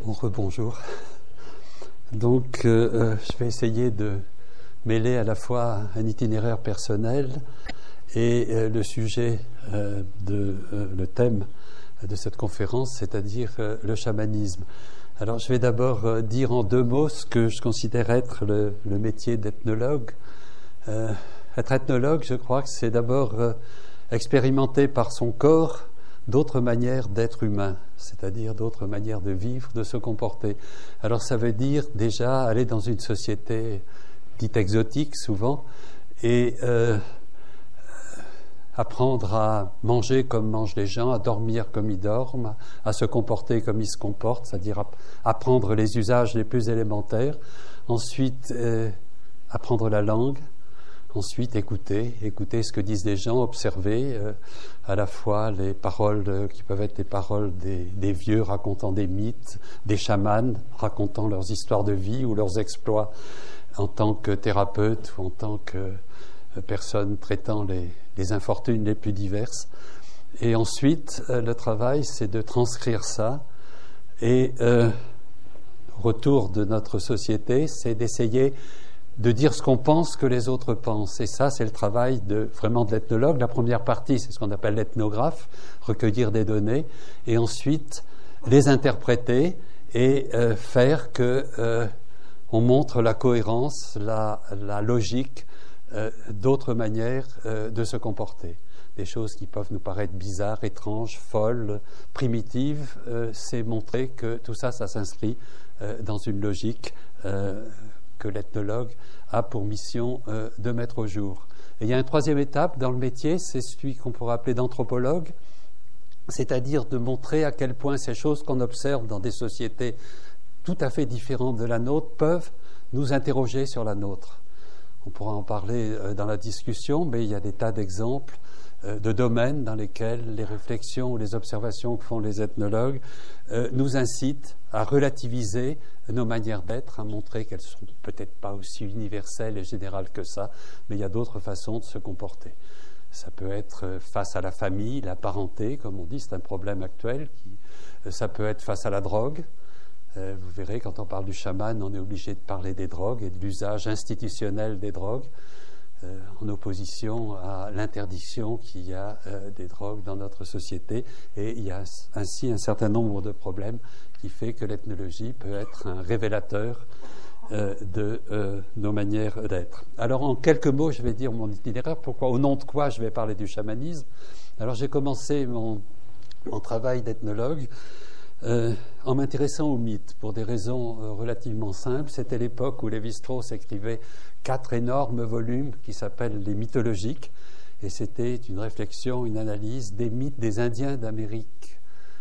Rebonjour. Donc, je vais essayer de mêler à la fois un itinéraire personnel et le sujet, le thème de cette conférence, c'est-à-dire le chamanisme. Alors, je vais d'abord dire en deux mots ce que je considère être le métier d'ethnologue. Être ethnologue, je crois que c'est d'abord expérimenter par son corps d'autres manières d'être humain, c'est-à-dire d'autres manières de vivre, de se comporter. Alors ça veut dire déjà aller dans une société dite exotique souvent et apprendre à manger comme mangent les gens, à dormir comme ils dorment, à se comporter comme ils se comportent, c'est-à-dire apprendre les usages les plus élémentaires. Ensuite, apprendre la langue. Ensuite, écouter ce que disent les gens, observer à la fois les paroles qui peuvent être les paroles des vieux racontant des mythes, des chamans racontant leurs histoires de vie ou leurs exploits en tant que thérapeute ou en tant que personne traitant les infortunes les plus diverses. Et ensuite, le travail, c'est de transcrire ça et retour de notre société, c'est d'essayer de dire ce qu'on pense que les autres pensent. Et ça, c'est le travail vraiment de l'ethnologue. La première partie, c'est ce qu'on appelle l'ethnographe, recueillir des données, et ensuite les interpréter et faire que on montre la cohérence, la logique d'autres manières de se comporter. Des choses qui peuvent nous paraître bizarres, étranges, folles, primitives, c'est montrer que tout ça, ça s'inscrit dans une logique que l'ethnologue a pour mission de mettre au jour. Et il y a une troisième étape dans le métier, c'est celui qu'on pourrait appeler d'anthropologue, c'est-à-dire de montrer à quel point ces choses qu'on observe dans des sociétés tout à fait différentes de la nôtre peuvent nous interroger sur la nôtre. On pourra en parler dans la discussion, mais il y a des tas d'exemples de domaines dans lesquels les réflexions ou les observations que font les ethnologues nous incitent à relativiser nos manières d'être, à montrer qu'elles ne sont peut-être pas aussi universelles et générales que ça, mais il y a d'autres façons de se comporter. Ça peut être face à la famille, la parenté, comme on dit, c'est un problème actuel. Ça peut être face à la drogue. Vous verrez, quand on parle du chaman, on est obligé de parler des drogues et de l'usage institutionnel des drogues, en opposition à l'interdiction qu'il y a des drogues dans notre société. Et il y a ainsi un certain nombre de problèmes qui fait que l'ethnologie peut être un révélateur de nos manières d'être. Alors, en quelques mots, je vais dire mon itinéraire. Pourquoi, au nom de quoi je vais parler du chamanisme? Alors, j'ai commencé mon travail d'ethnologue en m'intéressant aux mythes, pour des raisons relativement simples. C'était l'époque où Lévi-Strauss écrivait 4 énormes volumes qui s'appellent les mythologiques, et c'était une réflexion, une analyse des mythes des Indiens d'Amérique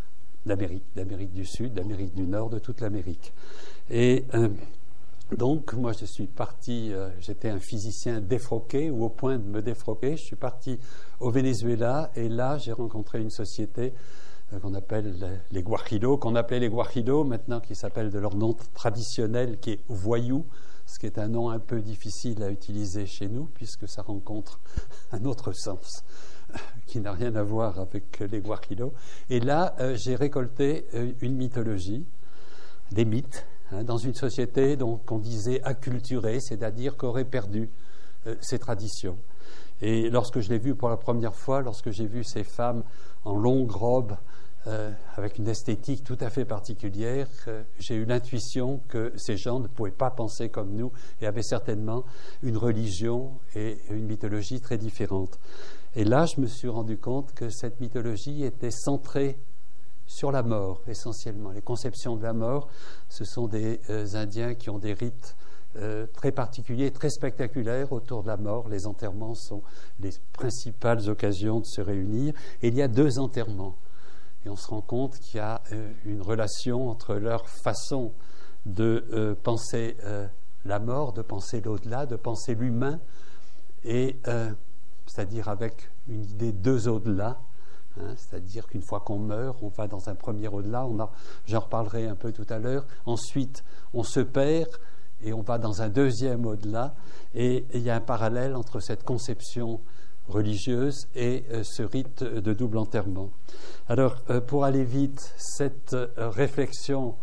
du Sud, d'Amérique du Nord, de toute l'Amérique. Et donc, moi, je suis parti, j'étais un physicien défroqué, ou au point de me défroquer. Je suis parti au Venezuela, et là, j'ai rencontré une société qu'on appelle les Guajiros, qu'on appelait les Guajiros, maintenant qui s'appellent de leur nom traditionnel, qui est Voyou, ce qui est un nom un peu difficile à utiliser chez nous, puisque ça rencontre un autre sens qui n'a rien à voir avec les Guajiros. Et là, j'ai récolté une mythologie, des mythes, dans une société qu'on disait acculturée, c'est-à-dire qu'aurait perdu ses traditions. Et lorsque je l'ai vu pour la première fois, lorsque j'ai vu ces femmes en longue robe, avec une esthétique tout à fait particulière, j'ai eu l'intuition que ces gens ne pouvaient pas penser comme nous et avaient certainement une religion et une mythologie très différentes. Et là, je me suis rendu compte que cette mythologie était centrée sur la mort, essentiellement. Les conceptions de la mort, ce sont des Indiens qui ont des rites très particuliers, très spectaculaires autour de la mort. Les enterrements sont les principales occasions de se réunir. Et il y a 2 enterrements. Et on se rend compte qu'il y a une relation entre leur façon de penser la mort, de penser l'au-delà, de penser l'humain, et c'est-à-dire avec une idée 2 au-delà. C'est-à-dire qu'une fois qu'on meurt, on va dans un premier au-delà. J'en reparlerai un peu tout à l'heure. Ensuite, on se perd et on va dans un 2e au-delà. Et il y a un parallèle entre cette conception religieuse et ce rite de double enterrement. Alors, pour aller vite, cette réflexion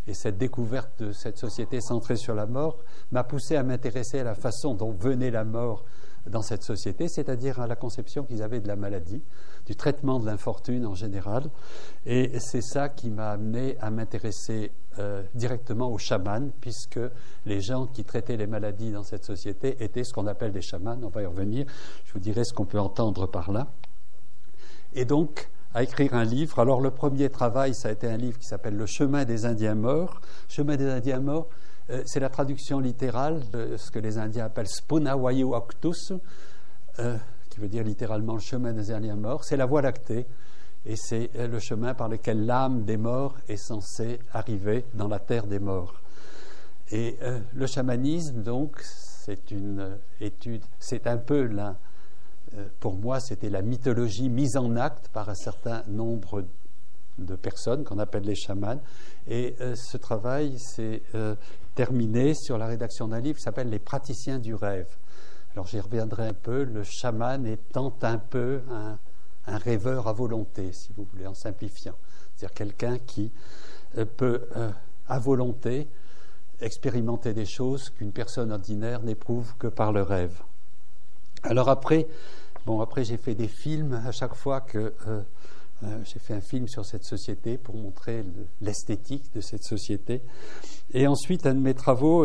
Et cette découverte de cette société centrée sur la mort m'a poussé à m'intéresser à la façon dont venait la mort dans cette société, c'est-à-dire à la conception qu'ils avaient de la maladie, du traitement de l'infortune en général. Et c'est ça qui m'a amené à m'intéresser directement aux chamans, puisque les gens qui traitaient les maladies dans cette société étaient ce qu'on appelle des chamans. On va y revenir, je vous dirai ce qu'on peut entendre par là. Et donc, à écrire un livre. Alors, le premier travail, ça a été un livre qui s'appelle « Le chemin des Indiens morts ». « Chemin des Indiens morts », c'est la traduction littérale de ce que les Indiens appellent « Spunawayu Octus », qui veut dire littéralement « le chemin des Indiens morts ». C'est la Voie lactée, et c'est le chemin par lequel l'âme des morts est censée arriver dans la terre des morts. Et le chamanisme, donc, c'est une étude, c'est un peu là. Pour moi, c'était la mythologie mise en acte par un certain nombre de personnes qu'on appelle les chamans. Et ce travail s'est terminé sur la rédaction d'un livre qui s'appelle « Les praticiens du rêve ». Alors j'y reviendrai un peu, le chaman étant un peu un rêveur à volonté, si vous voulez, en simplifiant. C'est-à-dire quelqu'un qui peut, à volonté, expérimenter des choses qu'une personne ordinaire n'éprouve que par le rêve. Alors après j'ai fait des films à chaque fois que j'ai fait un film sur cette société pour montrer l'esthétique de cette société. Et ensuite, un de mes travaux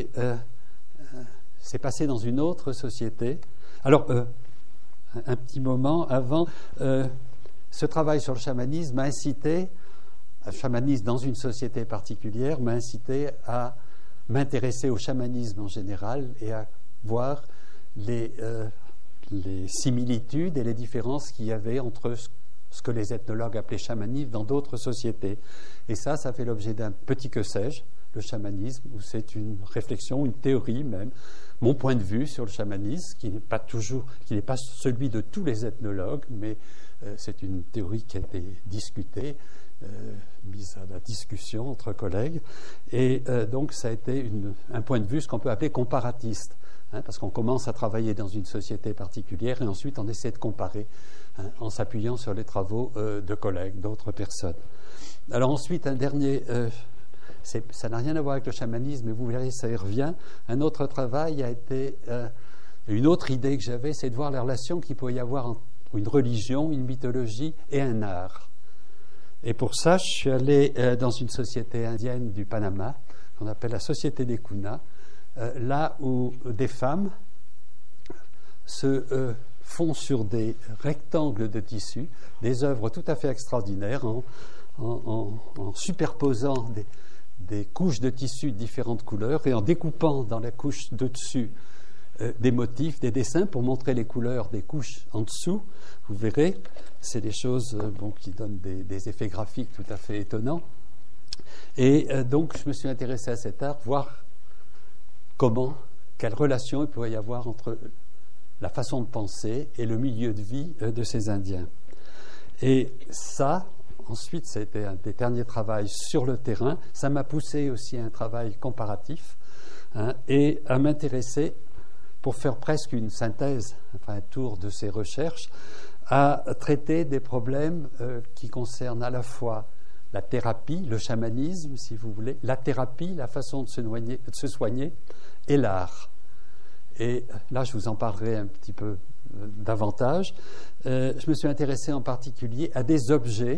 s'est passé dans une autre société. Alors, un petit moment avant, ce travail sur le chamanisme m'a incité, le chamanisme dans une société particulière, m'a incité à m'intéresser au chamanisme en général et à voir les similitudes et les différences qu'il y avait entre ce que les ethnologues appelaient chamanisme dans d'autres sociétés. Et ça fait l'objet d'un petit que sais-je, le chamanisme, où c'est une réflexion, une théorie même, mon point de vue sur le chamanisme, qui n'est pas celui de tous les ethnologues, mais c'est une théorie qui a été discutée, mise à la discussion entre collègues. Et donc ça a été un point de vue, ce qu'on peut appeler comparatiste. Parce qu'on commence à travailler dans une société particulière et ensuite on essaie de comparer en s'appuyant sur les travaux de collègues, d'autres personnes. Alors ensuite, un dernier, ça n'a rien à voir avec le chamanisme, mais vous verrez, ça y revient. Un autre travail a été, une autre idée que j'avais, c'est de voir la relation qu'il peut y avoir entre une religion, une mythologie et un art. Et pour ça, je suis allé dans une société indienne du Panama, qu'on appelle la Société des Kunas, là où des femmes se font sur des rectangles de tissu des œuvres tout à fait extraordinaires en superposant des couches de tissu de différentes couleurs et en découpant dans la couche de dessus des motifs, des dessins pour montrer les couleurs des couches en dessous. Vous verrez, c'est des choses qui donnent des effets graphiques tout à fait étonnants. Et donc je me suis intéressé à cet art, voir quelle relation il pourrait y avoir entre la façon de penser et le milieu de vie de ces Indiens. Et ça, ensuite, ça a été un des derniers travaux sur le terrain. Ça m'a poussé aussi à un travail comparatif et à m'intéresser, pour faire presque une synthèse, un tour de ces recherches, à traiter des problèmes qui concernent à la fois la thérapie, le chamanisme, si vous voulez, la thérapie, la façon de se soigner, et l'art. Et là, je vous en parlerai un petit peu davantage. Je me suis intéressé en particulier à des objets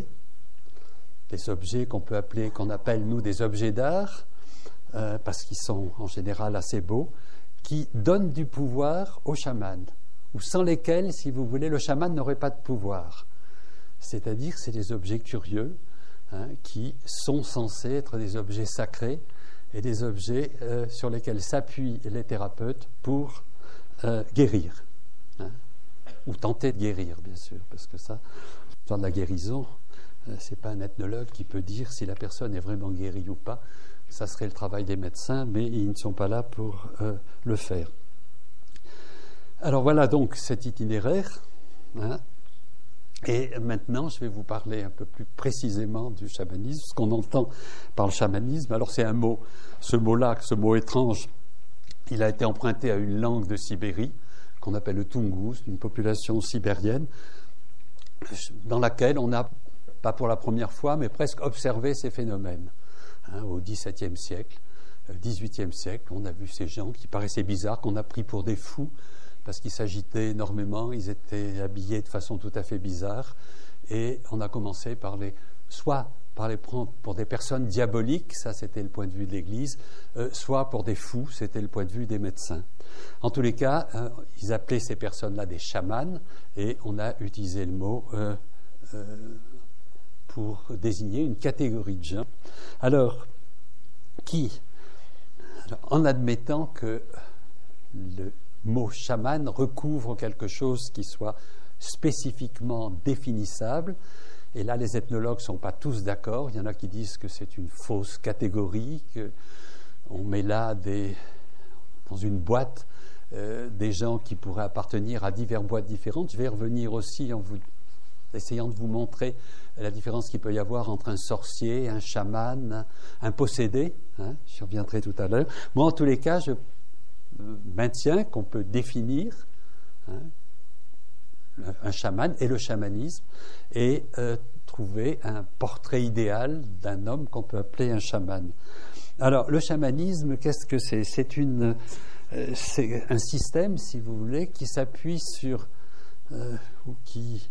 qu'on appelle, nous, des objets d'art, parce qu'ils sont en général assez beaux, qui donnent du pouvoir aux chamans, ou sans lesquels, si vous voulez, le chaman n'aurait pas de pouvoir. C'est-à-dire, c'est des objets curieux, qui sont censés être des objets sacrés et des objets sur lesquels s'appuient les thérapeutes pour guérir, ou tenter de guérir, bien sûr, parce que ça, l'histoire de la guérison, c'est pas un ethnologue qui peut dire si la personne est vraiment guérie ou pas. Ça serait le travail des médecins, mais ils ne sont pas là pour le faire. Alors voilà donc cet itinéraire. Et maintenant, je vais vous parler un peu plus précisément du chamanisme, ce qu'on entend par le chamanisme. Alors c'est un mot, ce mot étrange, il a été emprunté à une langue de Sibérie, qu'on appelle le Toungouz, une population sibérienne, dans laquelle on a, pas pour la première fois, mais presque observé ces phénomènes. Au XVIIe siècle, XVIIIe siècle. On a vu ces gens qui paraissaient bizarres, qu'on a pris pour des fous, parce qu'ils s'agitaient énormément, ils étaient habillés de façon tout à fait bizarre, et on a commencé par les prendre pour des personnes diaboliques, ça c'était le point de vue de l'Église, soit pour des fous, c'était le point de vue des médecins. En tous les cas, ils appelaient ces personnes-là des chamans, et on a utilisé le mot pour désigner une catégorie de gens. Alors, en admettant que le mot chaman recouvre quelque chose qui soit spécifiquement définissable, et là les ethnologues ne sont pas tous d'accord, il y en a qui disent que c'est une fausse catégorie, qu'on met là dans une boîte des gens qui pourraient appartenir à diverses boîtes différentes. Je vais revenir aussi en essayant de vous montrer la différence qu'il peut y avoir entre un sorcier, un chaman, un possédé, j'y reviendrai tout à l'heure. Moi, en tous les cas, je maintiens qu'on peut définir un chaman et le chamanisme et trouver un portrait idéal d'un homme qu'on peut appeler un chaman. Alors, le chamanisme, qu'est-ce que c'est ? C'est un système, si vous voulez, qui s'appuie sur ou qui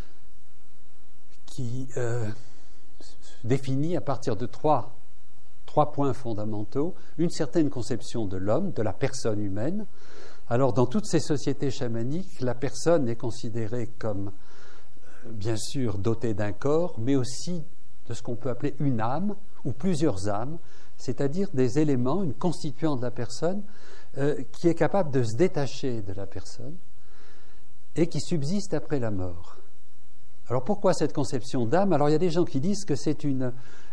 définit à partir de trois points fondamentaux une certaine conception de l'homme, de la personne humaine. Alors, dans toutes ces sociétés chamaniques, la personne est considérée comme, bien sûr, dotée d'un corps, mais aussi de ce qu'on peut appeler une âme ou plusieurs âmes, c'est-à-dire des éléments, une constituante de la personne qui est capable de se détacher de la personne et qui subsiste après la mort. Alors, pourquoi cette conception d'âme ? Alors, il y a des gens qui disent que c'est une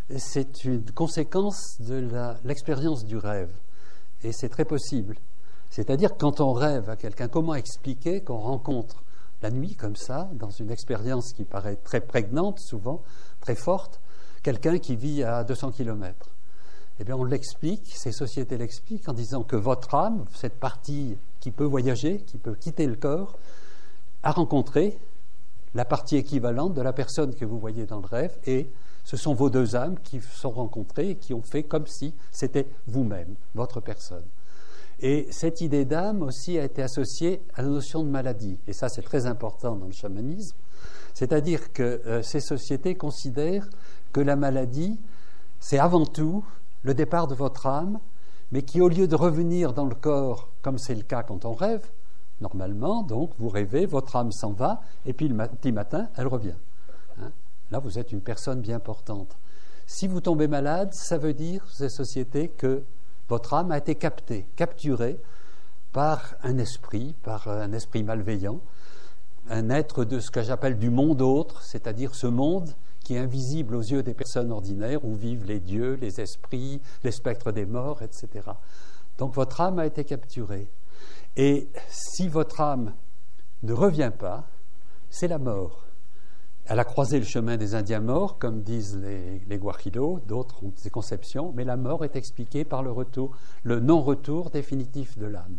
conséquence de l'expérience du rêve, et c'est très possible. C'est-à-dire, quand on rêve à quelqu'un, comment expliquer qu'on rencontre la nuit, comme ça, dans une expérience qui paraît très prégnante, souvent, très forte, quelqu'un qui vit à 200 km. Eh bien, on l'explique, ces sociétés l'expliquent, en disant que votre âme, cette partie qui peut voyager, qui peut quitter le corps, a rencontré la partie équivalente de la personne que vous voyez dans le rêve, et ce sont vos deux âmes qui se sont rencontrées et qui ont fait comme si c'était vous-même, votre personne. Et cette idée d'âme aussi a été associée à la notion de maladie. Et ça, c'est très important dans le chamanisme. C'est-à-dire que ces sociétés considèrent que la maladie, c'est avant tout le départ de votre âme, mais qui, au lieu de revenir dans le corps, comme c'est le cas quand on rêve, normalement, donc, vous rêvez, votre âme s'en va, et puis le petit matin, elle revient. Là, vous êtes une personne bien portante. Si vous tombez malade, ça veut dire, ces sociétés, que votre âme a été capturée par un esprit malveillant, un être de ce que j'appelle du monde autre, c'est-à-dire ce monde qui est invisible aux yeux des personnes ordinaires, où vivent les dieux, les esprits, les spectres des morts, etc. Donc votre âme a été capturée. Et si votre âme ne revient pas, c'est la mort. Elle a croisé le chemin des Indiens morts, comme disent les Guajidos, d'autres ont des conceptions, mais la mort est expliquée par le non-retour définitif de l'âme.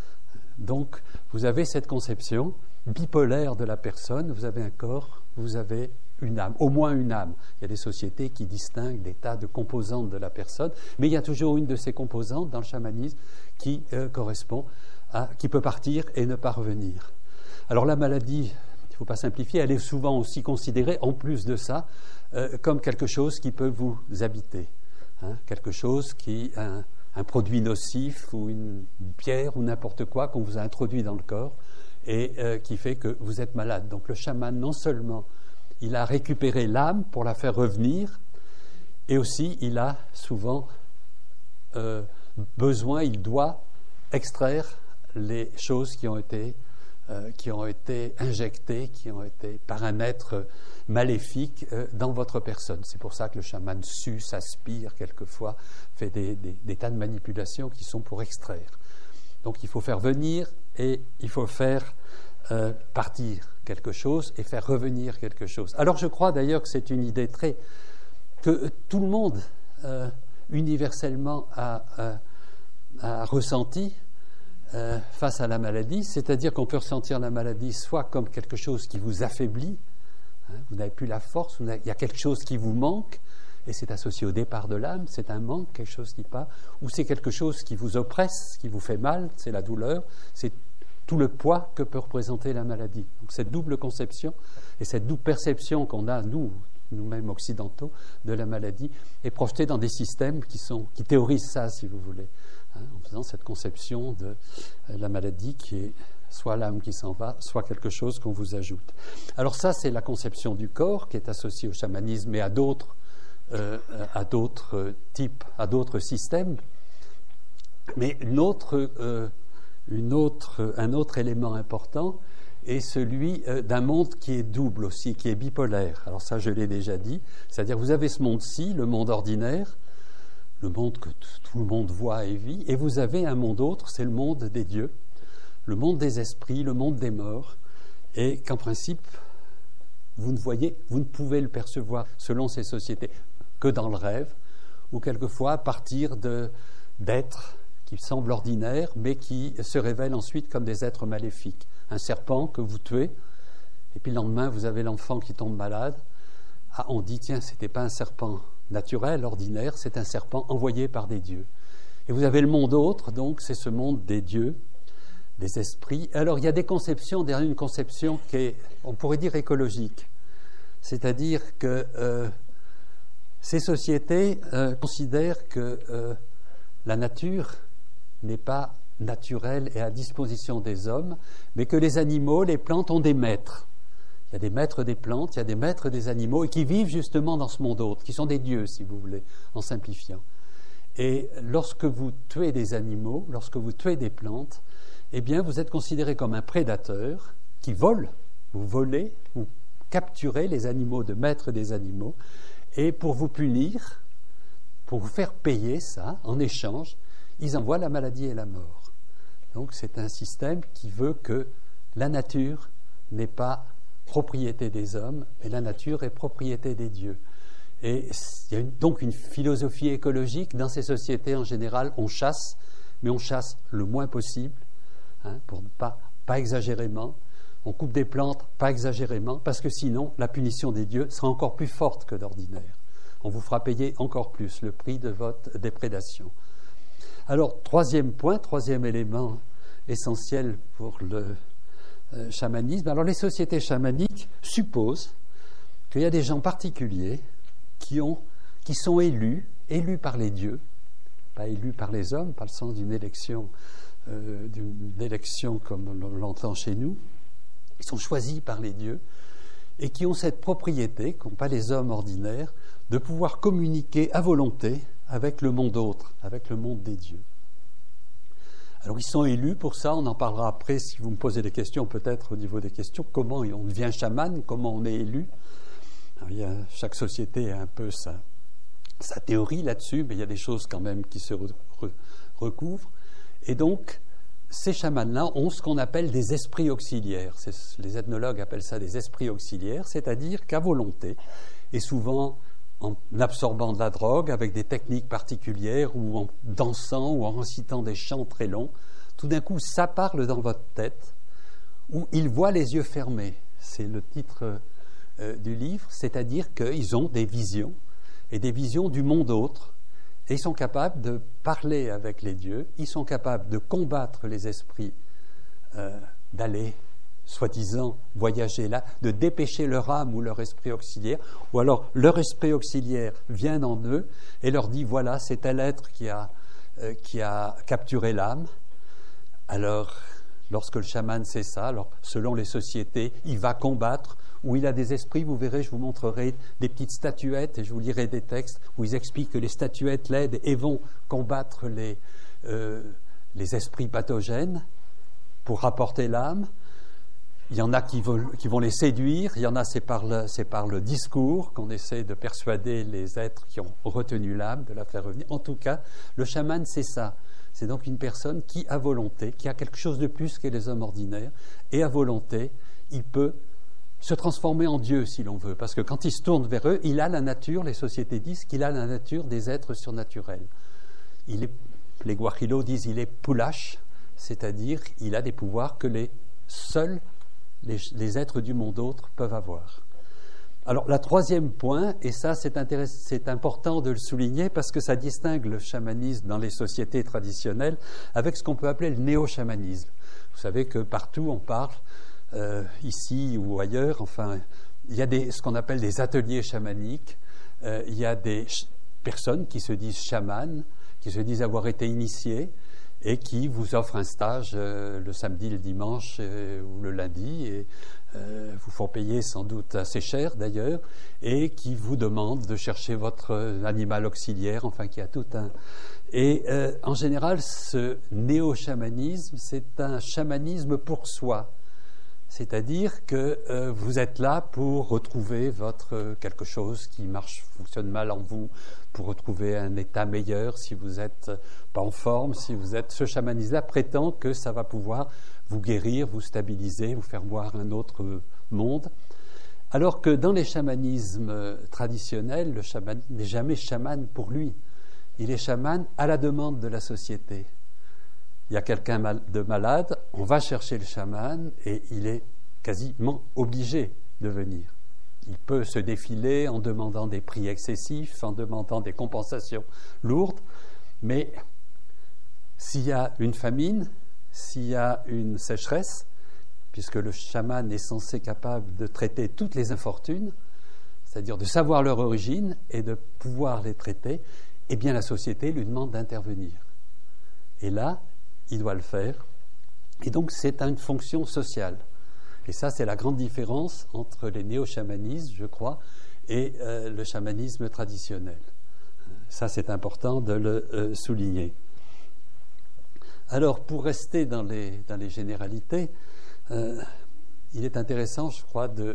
Donc, vous avez cette conception bipolaire de la personne, vous avez un corps, vous avez une âme, au moins une âme. Il y a des sociétés qui distinguent des tas de composantes de la personne, mais il y a toujours une de ces composantes dans le chamanisme qui correspond qui peut partir et ne pas revenir. Alors la maladie, il ne faut pas simplifier, elle est souvent aussi considérée, en plus de ça, comme quelque chose qui peut vous habiter. Quelque chose qui, un produit nocif ou une pierre ou n'importe quoi qu'on vous a introduit dans le corps et qui fait que vous êtes malade. Donc le chaman, non seulement il a récupéré l'âme pour la faire revenir, et aussi il a souvent besoin, il doit extraire les choses qui ont été injectées, qui ont été par un être maléfique dans votre personne. C'est pour ça que le chaman suce, aspire quelquefois, fait des tas de manipulations qui sont pour extraire. Donc il faut faire venir et il faut faire partir quelque chose et faire revenir quelque chose. Alors je crois d'ailleurs que c'est une idée que tout le monde universellement a ressenti face à la maladie, c'est-à-dire qu'on peut ressentir la maladie soit comme quelque chose qui vous affaiblit, vous n'avez plus la force, il y a quelque chose qui vous manque, et c'est associé au départ de l'âme, c'est un manque, quelque chose qui part, ou c'est quelque chose qui vous oppresse, qui vous fait mal, c'est la douleur, c'est tout le poids que peut représenter la maladie. Donc cette double conception et cette double perception qu'on a, nous-mêmes occidentaux, de la maladie, est projetée dans des systèmes qui théorisent ça, si vous voulez, en faisant cette conception de la maladie qui est soit l'âme qui s'en va, soit quelque chose qu'on vous ajoute. Alors ça, c'est la conception du corps qui est associée au chamanisme et à d'autres types, à d'autres systèmes. Mais un autre élément important est celui d'un monde qui est double aussi, qui est bipolaire. Alors ça, je l'ai déjà dit, c'est-à-dire vous avez ce monde-ci, le monde ordinaire, le monde que tout le monde voit et vit, et vous avez un monde autre, c'est le monde des dieux, le monde des esprits, le monde des morts, et qu'en principe, vous ne pouvez le percevoir selon ces sociétés que dans le rêve, ou quelquefois à partir d'êtres qui semblent ordinaires, mais qui se révèlent ensuite comme des êtres maléfiques. Un serpent que vous tuez, et puis le lendemain, vous avez l'enfant qui tombe malade. Ah, on dit, tiens, ce n'était pas un serpent naturel, ordinaire, c'est un serpent envoyé par des dieux. Et vous avez le monde autre, donc c'est ce monde des dieux, des esprits. Alors il y a des conceptions, derrière une conception qui est, on pourrait dire, écologique. C'est-à-dire que ces sociétés considèrent que la nature n'est pas naturelle et à disposition des hommes, mais que les animaux, les plantes ont des maîtres. Il y a des maîtres des plantes, il y a des maîtres des animaux, et qui vivent justement dans ce monde autre, qui sont des dieux, si vous voulez, en simplifiant. Et lorsque vous tuez des animaux, lorsque vous tuez des plantes, eh bien, vous êtes considéré comme un prédateur qui vole. Vous volez, vous capturez les animaux de maîtres des animaux, et pour vous punir, pour vous faire payer ça, en échange, ils envoient la maladie et la mort. Donc c'est un système qui veut que la nature n'est pas propriété des hommes, mais la nature est propriété des dieux. Et il y a donc une philosophie écologique. Dans ces sociétés, en général, on chasse, mais on chasse le moins possible, pour ne pas exagérément. On coupe des plantes, pas exagérément, parce que sinon, la punition des dieux sera encore plus forte que d'ordinaire. On vous fera payer encore plus le prix de votre déprédation. Alors, troisième point, troisième élément essentiel pour le chamanisme. Alors, les sociétés chamaniques supposent qu'il y a des gens particuliers qui sont élus par les dieux, pas élus par les hommes, pas le sens d'une élection comme on l'entend chez nous. Ils sont choisis par les dieux et qui ont cette propriété, qu'ont pas les hommes ordinaires, de pouvoir communiquer à volonté avec le monde autre, avec le monde des dieux. Alors ils sont élus pour ça, on en parlera après si vous me posez des questions, peut-être au niveau des questions, comment on devient chaman, comment on est élu. Alors, chaque société a un peu sa théorie là-dessus, mais il y a des choses quand même qui se recouvrent. Et donc, ces chamans-là ont ce qu'on appelle des esprits auxiliaires. Les ethnologues appellent ça des esprits auxiliaires, c'est-à-dire qu'à volonté, et souvent en absorbant de la drogue, avec des techniques particulières, ou en dansant, ou en récitant des chants très longs, tout d'un coup, ça parle dans votre tête, où ils voient les yeux fermés. C'est le titre du livre, c'est-à-dire qu'ils ont des visions, et des visions du monde autre, et ils sont capables de parler avec les dieux, ils sont capables de combattre les esprits, d'aller, soi-disant, voyager là, de dépêcher leur âme ou leur esprit auxiliaire, ou alors leur esprit auxiliaire vient en eux et leur dit, voilà, c'est tel être qui a capturé l'âme. Alors, lorsque le chaman sait ça, alors, selon les sociétés, il va combattre, où il a des esprits, vous verrez, je vous montrerai des petites statuettes et je vous lirai des textes où ils expliquent que les statuettes l'aident et vont combattre les esprits pathogènes pour rapporter l'âme. Il y en a qui vont les séduire, il y en a c'est par le discours qu'on essaie de persuader les êtres qui ont retenu l'âme, de la faire revenir. En tout cas, le chaman c'est ça. C'est donc une personne qui, à volonté, qui a quelque chose de plus que les hommes ordinaires, et à volonté, il peut se transformer en Dieu si l'on veut, parce que quand il se tourne vers eux, il a la nature, les sociétés disent qu'il a la nature des êtres surnaturels. Les Guajillos disent il est pulash, c'est-à-dire il a des pouvoirs que seuls les êtres du monde autre peuvent avoir. Alors, le troisième point, et ça c'est important de le souligner parce que ça distingue le chamanisme dans les sociétés traditionnelles avec ce qu'on peut appeler le néo-chamanisme. Vous savez que partout on parle, ici ou ailleurs, enfin, il y a ce qu'on appelle des ateliers chamaniques, il y a des personnes qui se disent chamanes, qui se disent avoir été initiées et qui vous offrent un stage le samedi, le dimanche ou le lundi et vous font payer sans doute assez cher d'ailleurs et qui vous demandent de chercher votre animal auxiliaire, enfin qui a tout un... Et en général, ce néo-chamanisme, c'est un chamanisme pour soi. C'est-à-dire que vous êtes là pour retrouver quelque chose qui fonctionne mal en vous, pour retrouver un état meilleur si vous n'êtes pas en forme, ce chamanisme-là prétend que ça va pouvoir vous guérir, vous stabiliser, vous faire voir un autre monde. Alors que dans les chamanismes traditionnels, le chaman n'est jamais chaman pour lui. Il est chaman à la demande de la société. Il y a quelqu'un de malade, on va chercher le chaman et il est quasiment obligé de venir. Il peut se défiler en demandant des prix excessifs, en demandant des compensations lourdes, mais s'il y a une famine, s'il y a une sécheresse, puisque le chaman est censé capable de traiter toutes les infortunes, c'est-à-dire de savoir leur origine et de pouvoir les traiter, eh bien la société lui demande d'intervenir. Et là, il doit le faire. Et donc c'est une fonction sociale. Et ça, c'est la grande différence entre les néo-chamanismes, je crois, et le chamanisme traditionnel. Ça, c'est important de le souligner. Alors, pour rester dans les généralités, il est intéressant, je crois, de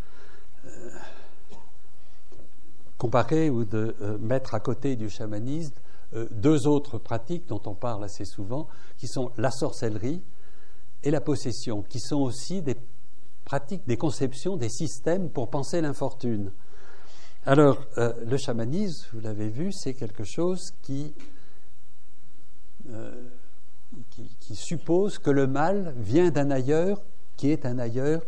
comparer ou de mettre à côté du chamanisme deux autres pratiques dont on parle assez souvent, qui sont la sorcellerie et la possession, qui sont aussi des pratiques, des conceptions, des systèmes pour penser l'infortune. Alors, le chamanisme, vous l'avez vu, c'est quelque chose qui suppose que le mal vient d'un ailleurs, qui est un ailleurs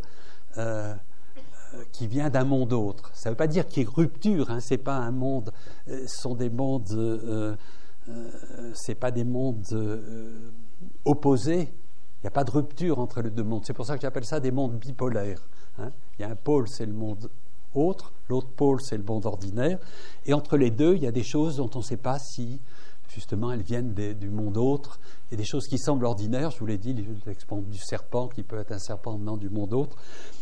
qui vient d'un monde autre. Ça ne veut pas dire qu'il y ait rupture, hein, c'est pas un monde, ce sont des mondes, c'est pas des mondes opposés. Il n'y a pas de rupture entre les deux mondes. C'est pour ça que j'appelle ça des mondes bipolaires. Hein. Il y a un pôle, c'est le monde autre, l'autre pôle, c'est le monde ordinaire. Et entre les deux, il y a des choses dont on ne sait pas si, justement, elles viennent du monde autre. Et des choses qui semblent ordinaires, je vous l'ai dit, l'exemple du serpent, qui peut être un serpent venant du monde autre.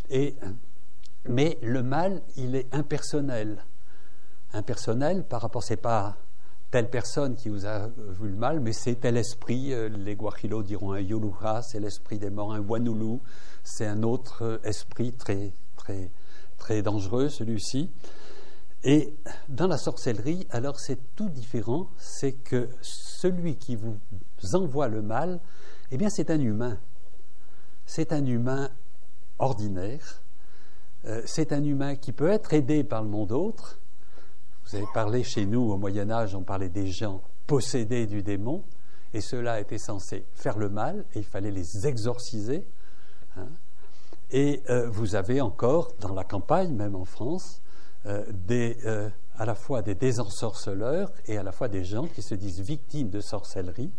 Mais le mal, il est impersonnel. Impersonnel par rapport, c'est pas telle personne qui vous a vu le mal, mais c'est tel esprit, les Guajillos diront un Yoluja, c'est l'esprit des morts, un Wanulu, c'est un autre esprit très, très, très dangereux, celui-ci. Et dans la sorcellerie, alors c'est tout différent, c'est que celui qui vous envoie le mal, eh bien c'est un humain. C'est un humain ordinaire, c'est un humain qui peut être aidé par le monde autre. Vous avez parlé chez nous, au Moyen-Âge, on parlait des gens possédés du démon, et ceux-là étaient censés faire le mal, et il fallait les exorciser. Hein. Et vous avez encore, dans la campagne, même en France, à la fois des désensorceleurs et à la fois des gens qui se disent victimes de sorcellerie.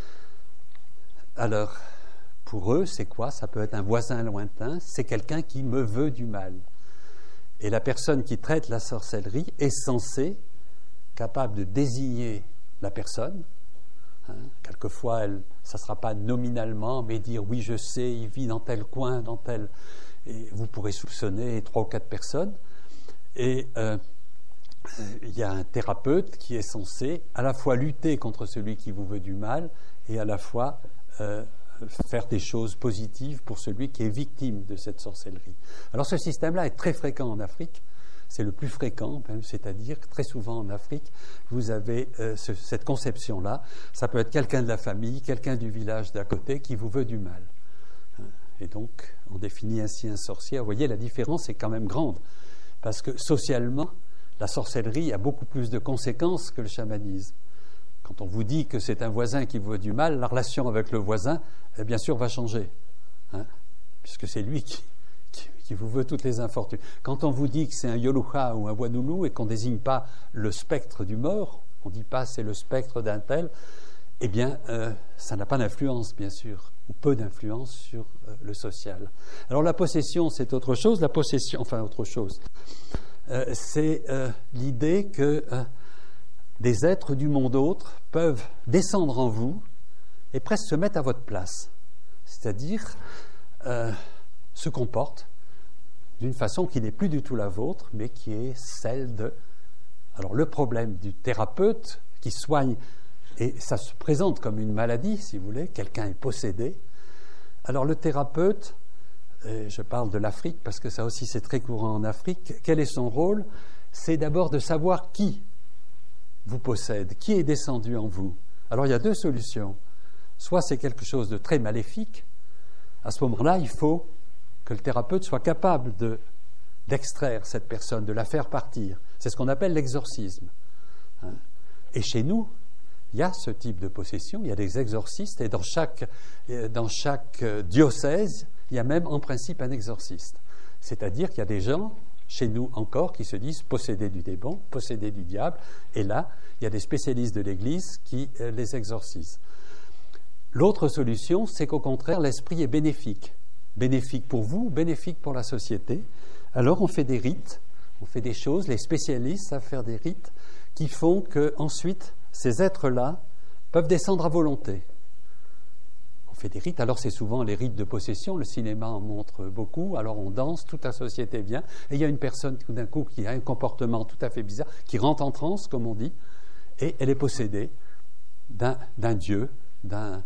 Alors, pour eux, c'est quoi? Ça peut être un voisin lointain, c'est quelqu'un qui me veut du mal. Et la personne qui traite la sorcellerie est censée, capable de désigner la personne. Hein, quelquefois, ça ne sera pas nominalement, mais dire oui, je sais, il vit dans tel coin, dans tel. Et vous pourrez soupçonner 3 ou 4 personnes. Et il y a un thérapeute qui est censé à la fois lutter contre celui qui vous veut du mal et à la fois faire des choses positives pour celui qui est victime de cette sorcellerie. Alors ce système-là est très fréquent en Afrique, c'est le plus fréquent même, c'est-à-dire que très souvent en Afrique, vous avez cette conception-là. Ça peut être quelqu'un de la famille, quelqu'un du village d'à côté qui vous veut du mal. Et donc, on définit ainsi un sorcier. Vous voyez, la différence est quand même grande, parce que socialement, la sorcellerie a beaucoup plus de conséquences que le chamanisme. Quand on vous dit que c'est un voisin qui vous veut du mal, la relation avec le voisin, bien sûr, va changer. Hein, puisque c'est lui qui qui vous veut toutes les infortunes. Quand on vous dit que c'est un Yolucha ou un Wanulu et qu'on ne désigne pas le spectre du mort, on ne dit pas c'est le spectre d'un tel, eh bien, ça n'a pas d'influence, bien sûr, ou peu d'influence sur le social. Alors la possession, c'est autre chose. La possession, enfin autre chose, c'est l'idée que des êtres du monde autre peuvent descendre en vous et presque se mettre à votre place. C'est-à-dire se comportent d'une façon qui n'est plus du tout la vôtre, mais qui est celle de... Alors le problème du thérapeute qui soigne, et ça se présente comme une maladie, si vous voulez, quelqu'un est possédé. Alors le thérapeute, je parle de l'Afrique parce que ça aussi c'est très courant en Afrique, quel est son rôle? C'est d'abord de savoir qui vous possède, qui est descendu en vous. Alors il y a deux solutions. Soit c'est quelque chose de très maléfique, à ce moment-là il faut que le thérapeute soit capable d'extraire cette personne, de la faire partir. C'est ce qu'on appelle l'exorcisme. Et chez nous, il y a ce type de possession, il y a des exorcistes, et dans chaque diocèse, il y a même en principe un exorciste. C'est-à-dire qu'il y a des gens, chez nous encore, qui se disent possédés du démon, possédés du diable, et là, il y a des spécialistes de l'Église qui les exorcisent. L'autre solution, c'est qu'au contraire, l'esprit est bénéfique. Bénéfique pour vous, bénéfique pour la société. Alors on fait des rites, on fait des choses, les spécialistes savent faire des rites qui font qu'ensuite, ces êtres-là peuvent descendre à volonté. On fait des rites, alors c'est souvent les rites de possession, le cinéma en montre beaucoup, alors on danse, toute la société vient, et il y a une personne tout d'un coup qui a un comportement tout à fait bizarre, qui rentre en transe, comme on dit, et elle est possédée d'un dieu, d'un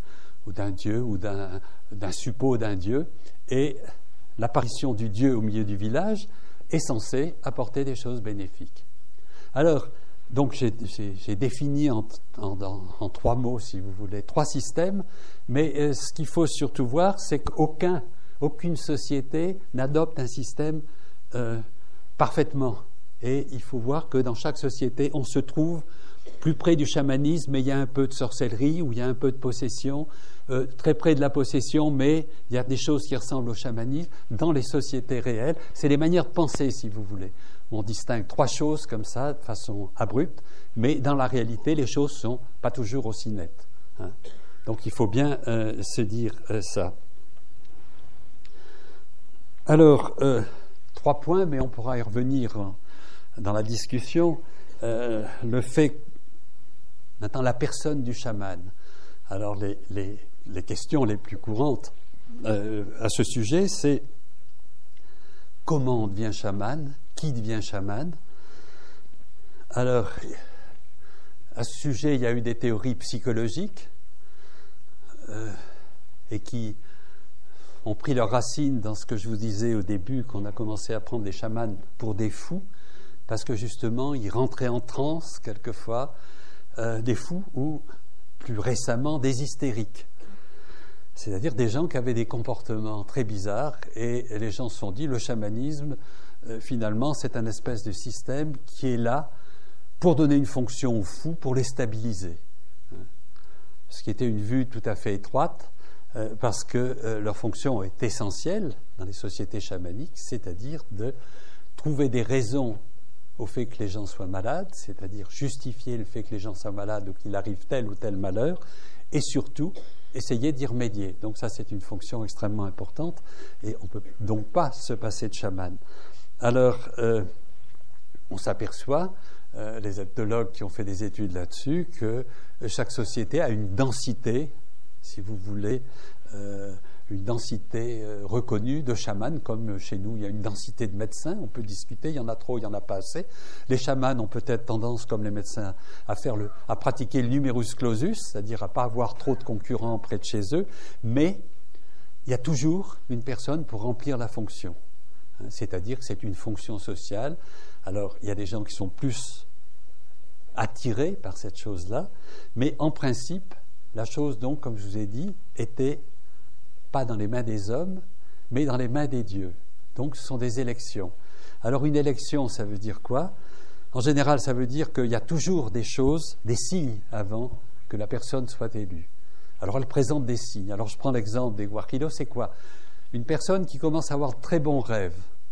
suppôt d'un dieu, et l'apparition du dieu au milieu du village est censée apporter des choses bénéfiques. Alors, donc j'ai défini en 3 mots, si vous voulez, 3 systèmes, mais ce qu'il faut surtout voir, c'est qu'aucune société n'adopte un système parfaitement. Et il faut voir que dans chaque société, on se trouve plus près du chamanisme, mais il y a un peu de sorcellerie, ou il y a un peu de possession, très près de la possession, mais il y a des choses qui ressemblent au chamanisme dans les sociétés réelles. C'est les manières de penser, si vous voulez. On distingue 3 choses comme ça, de façon abrupte, mais dans la réalité, les choses ne sont pas toujours aussi nettes. Donc il faut bien se dire ça. Alors, 3 points, mais on pourra y revenir dans la discussion. Le fait, maintenant, la personne du chaman. Alors, les questions les plus courantes à ce sujet, c'est comment on devient chaman? Qui devient chaman? Alors, à ce sujet, il y a eu des théories psychologiques et qui ont pris leurs racines dans ce que je vous disais au début, qu'on a commencé à prendre les chamans pour des fous, parce que justement, ils rentraient en transe quelquefois, des fous ou, plus récemment, des hystériques. C'est-à-dire des gens qui avaient des comportements très bizarres, et les gens se sont dit, le chamanisme, finalement, c'est un espèce de système qui est là pour donner une fonction aux fous, pour les stabiliser. Ce qui était une vue tout à fait étroite, parce que leur fonction est essentielle dans les sociétés chamaniques, c'est-à-dire de trouver des raisons au fait que les gens soient malades, c'est-à-dire justifier le fait que les gens soient malades ou qu'il arrive tel ou tel malheur, et surtout essayer d'y remédier. Donc ça, c'est une fonction extrêmement importante, et on ne peut donc pas se passer de chaman. Alors, on s'aperçoit, les ethnologues qui ont fait des études là-dessus, que chaque société a une densité, si vous voulez, une densité reconnue de chamans, comme chez nous, il y a une densité de médecins, on peut discuter, il y en a trop, il n'y en a pas assez. Les chamans ont peut-être tendance, comme les médecins, à pratiquer le numerus clausus, c'est-à-dire à ne pas avoir trop de concurrents près de chez eux, mais il y a toujours une personne pour remplir la fonction. C'est-à-dire que c'est une fonction sociale. Alors, il y a des gens qui sont plus attirés par cette chose-là, mais en principe, la chose, donc, comme je vous ai dit, était pas dans les mains des hommes, mais dans les mains des dieux. Donc, ce sont des élections. Alors, une élection, ça veut dire quoi? En général, ça veut dire qu'il y a toujours des choses, des signes avant que la personne soit élue. Alors, elle présente des signes. Alors, je prends l'exemple des guajillos, c'est quoi? Une personne qui commence à avoir de très bons rêves.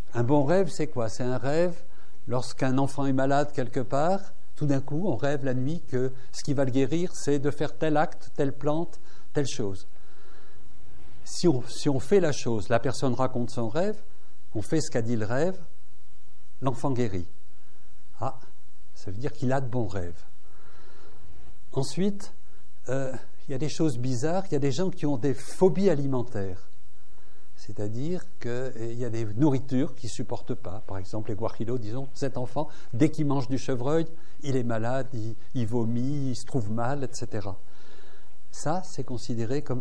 Un bon rêve, c'est quoi? C'est un rêve lorsqu'un enfant est malade quelque part, tout d'un coup, on rêve la nuit que ce qui va le guérir, c'est de faire tel acte, telle plante, telle chose. Si on fait la chose, la personne raconte son rêve, on fait ce qu'a dit le rêve, l'enfant guérit. Ah, ça veut dire qu'il a de bons rêves. Ensuite, il y a des choses bizarres, il y a des gens qui ont des phobies alimentaires. C'est-à-dire qu'il y a des nourritures qu'ils ne supportent pas. Par exemple, les guajillos, disons, cet enfant, dès qu'il mange du chevreuil, il est malade, il vomit, il se trouve mal, etc. Ça, c'est considéré comme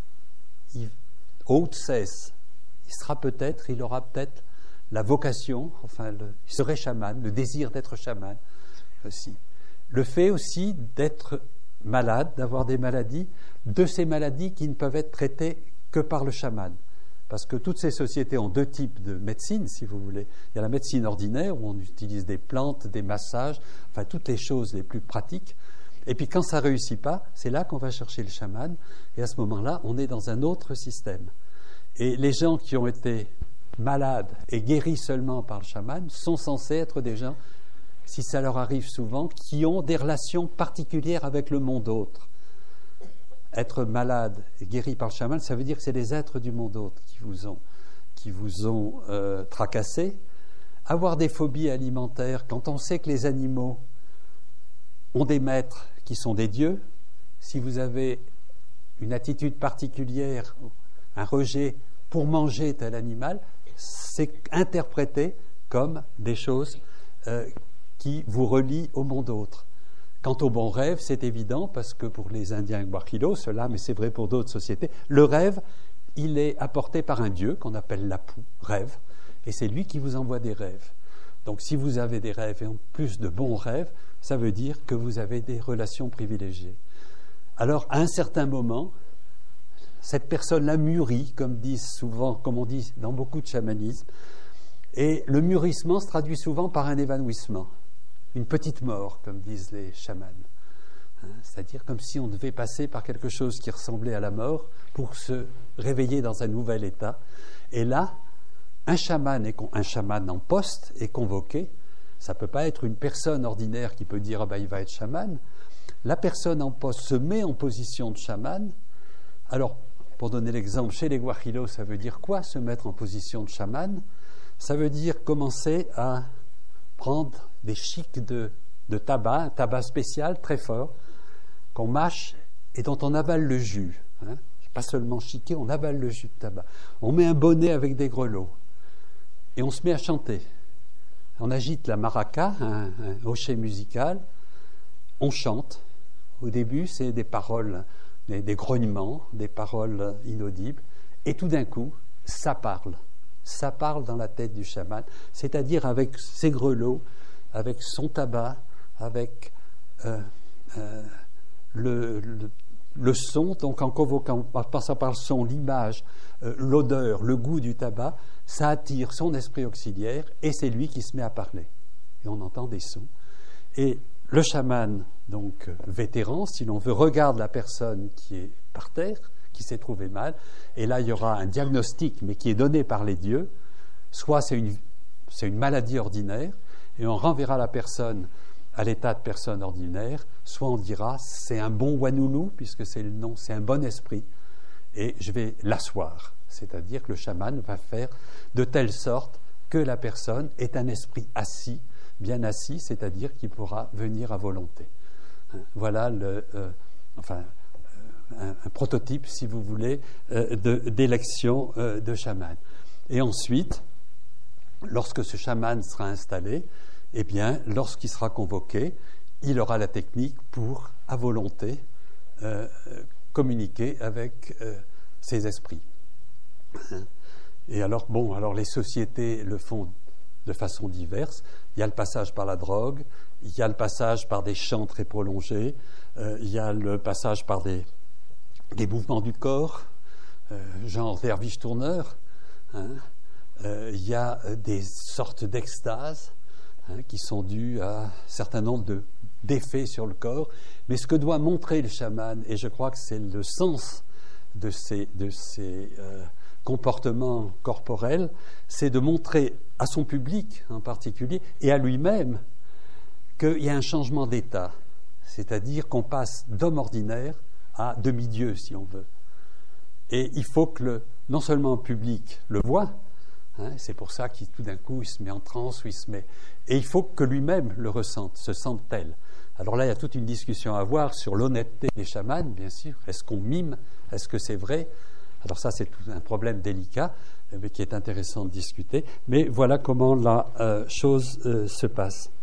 haute cesse. Il aura peut-être la vocation, il serait chaman, le désir d'être chaman aussi. Le fait aussi d'être malade, d'avoir des maladies, de ces maladies qui ne peuvent être traitées que par le chaman. Parce que toutes ces sociétés ont deux types de médecine, si vous voulez. Il y a la médecine ordinaire, où on utilise des plantes, des massages, toutes les choses les plus pratiques. Et puis quand ça ne réussit pas, c'est là qu'on va chercher le chaman. Et à ce moment-là, on est dans un autre système. Et les gens qui ont été malades et guéris seulement par le chaman sont censés être des gens, si ça leur arrive souvent, qui ont des relations particulières avec le monde autre. Être malade et guéri par le chaman, ça veut dire que c'est des êtres du monde autre qui vous ont tracassé. Avoir des phobies alimentaires, quand on sait que les animaux ont des maîtres qui sont des dieux, si vous avez une attitude particulière, un rejet pour manger tel animal, c'est interprété comme des choses qui vous relient au monde autre. Quant au bon rêve, c'est évident, parce que pour les Indiens guajillos, cela, mais c'est vrai pour d'autres sociétés, le rêve, il est apporté par un dieu qu'on appelle l'Apu, rêve, et c'est lui qui vous envoie des rêves. Donc si vous avez des rêves, et en plus de bons rêves, ça veut dire que vous avez des relations privilégiées. Alors, à un certain moment, cette personne-là mûrit, comme on dit dans beaucoup de chamanisme, et le mûrissement se traduit souvent par un évanouissement. Une petite mort, comme disent les chamans. C'est-à-dire comme si on devait passer par quelque chose qui ressemblait à la mort pour se réveiller dans un nouvel état. Et là, un chaman en poste est convoqué. Ça ne peut pas être une personne ordinaire qui peut dire « il va être chaman ». La personne en poste se met en position de chaman. Alors, pour donner l'exemple, chez les guajillos, ça veut dire quoi, se mettre en position de chaman? Ça veut dire commencer à prendre des chics de tabac, un tabac spécial très fort, qu'on mâche et dont on avale le jus. Pas seulement chiquer, on avale le jus de tabac. On met un bonnet avec des grelots et on se met à chanter. On agite la maraca, un hochet musical, on chante. Au début, c'est des paroles, des grognements, des paroles inaudibles, et tout d'un coup, ça parle. Ça parle dans la tête du chaman, c'est-à-dire avec ses grelots, avec son tabac, avec le son, donc en convoquant, en passant par le son, l'image, l'odeur, le goût du tabac, ça attire son esprit auxiliaire et c'est lui qui se met à parler. Et on entend des sons. Et le chaman, donc vétéran, si l'on veut, regarde la personne qui est par terre, qui s'est trouvée mal, et là il y aura un diagnostic, mais qui est donné par les dieux. Soit c'est une maladie ordinaire, et on renverra la personne à l'état de personne ordinaire, soit on dira c'est un bon Wanulu, puisque c'est le nom, c'est un bon esprit, et je vais l'asseoir. C'est-à-dire que le chaman va faire de telle sorte que la personne est un esprit assis, bien assis, c'est-à-dire qu'il pourra venir à volonté. Voilà un prototype, si vous voulez, d'élection de chaman. Et ensuite, lorsque ce chaman sera installé, eh bien, lorsqu'il sera convoqué, il aura la technique pour, à volonté, communiquer avec ses esprits. Et alors, les sociétés le font de façon diverse. Il y a le passage par la drogue, il y a le passage par des chants très prolongés, il y a le passage par des mouvements du corps, genre derviche tourneur. Il y a des sortes d'extases qui sont dues à un certain nombre d'effets sur le corps. Mais ce que doit montrer le chaman, et je crois que c'est le sens de ces comportement corporel, c'est de montrer à son public en particulier et à lui-même qu'il y a un changement d'état, c'est-à-dire qu'on passe d'homme ordinaire à demi-dieu, si on veut. Et il faut que non seulement le public le voit, c'est pour ça qu'il tout d'un coup il se met en transe, et il faut que lui-même le ressente, se sente tel. Alors là, il y a toute une discussion à avoir sur l'honnêteté des chamans, bien sûr. Est-ce qu'on mime? Est-ce que c'est vrai? Alors ça, c'est tout un problème délicat, mais qui est intéressant de discuter. Mais voilà comment la chose se passe.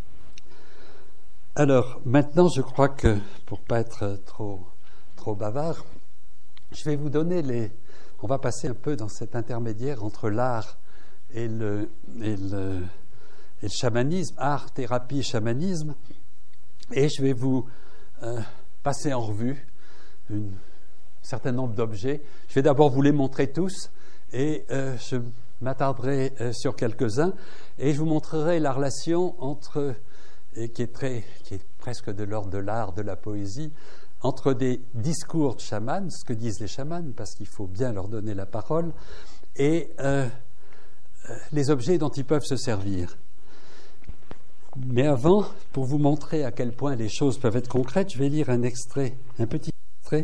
Alors, maintenant, je crois que, pour ne pas être trop bavard, je vais vous donner on va passer un peu dans cet intermédiaire entre l'art et le chamanisme, art, thérapie, chamanisme, et je vais vous passer en revue un certain nombre d'objets. Je vais d'abord vous les montrer tous, et je m'attarderai sur quelques-uns, et je vous montrerai la relation entre, qui est presque de l'ordre de l'art, de la poésie, entre des discours de chamans, ce que disent les chamans, parce qu'il faut bien leur donner la parole, et les objets dont ils peuvent se servir. Mais avant, pour vous montrer à quel point les choses peuvent être concrètes, je vais lire un petit extrait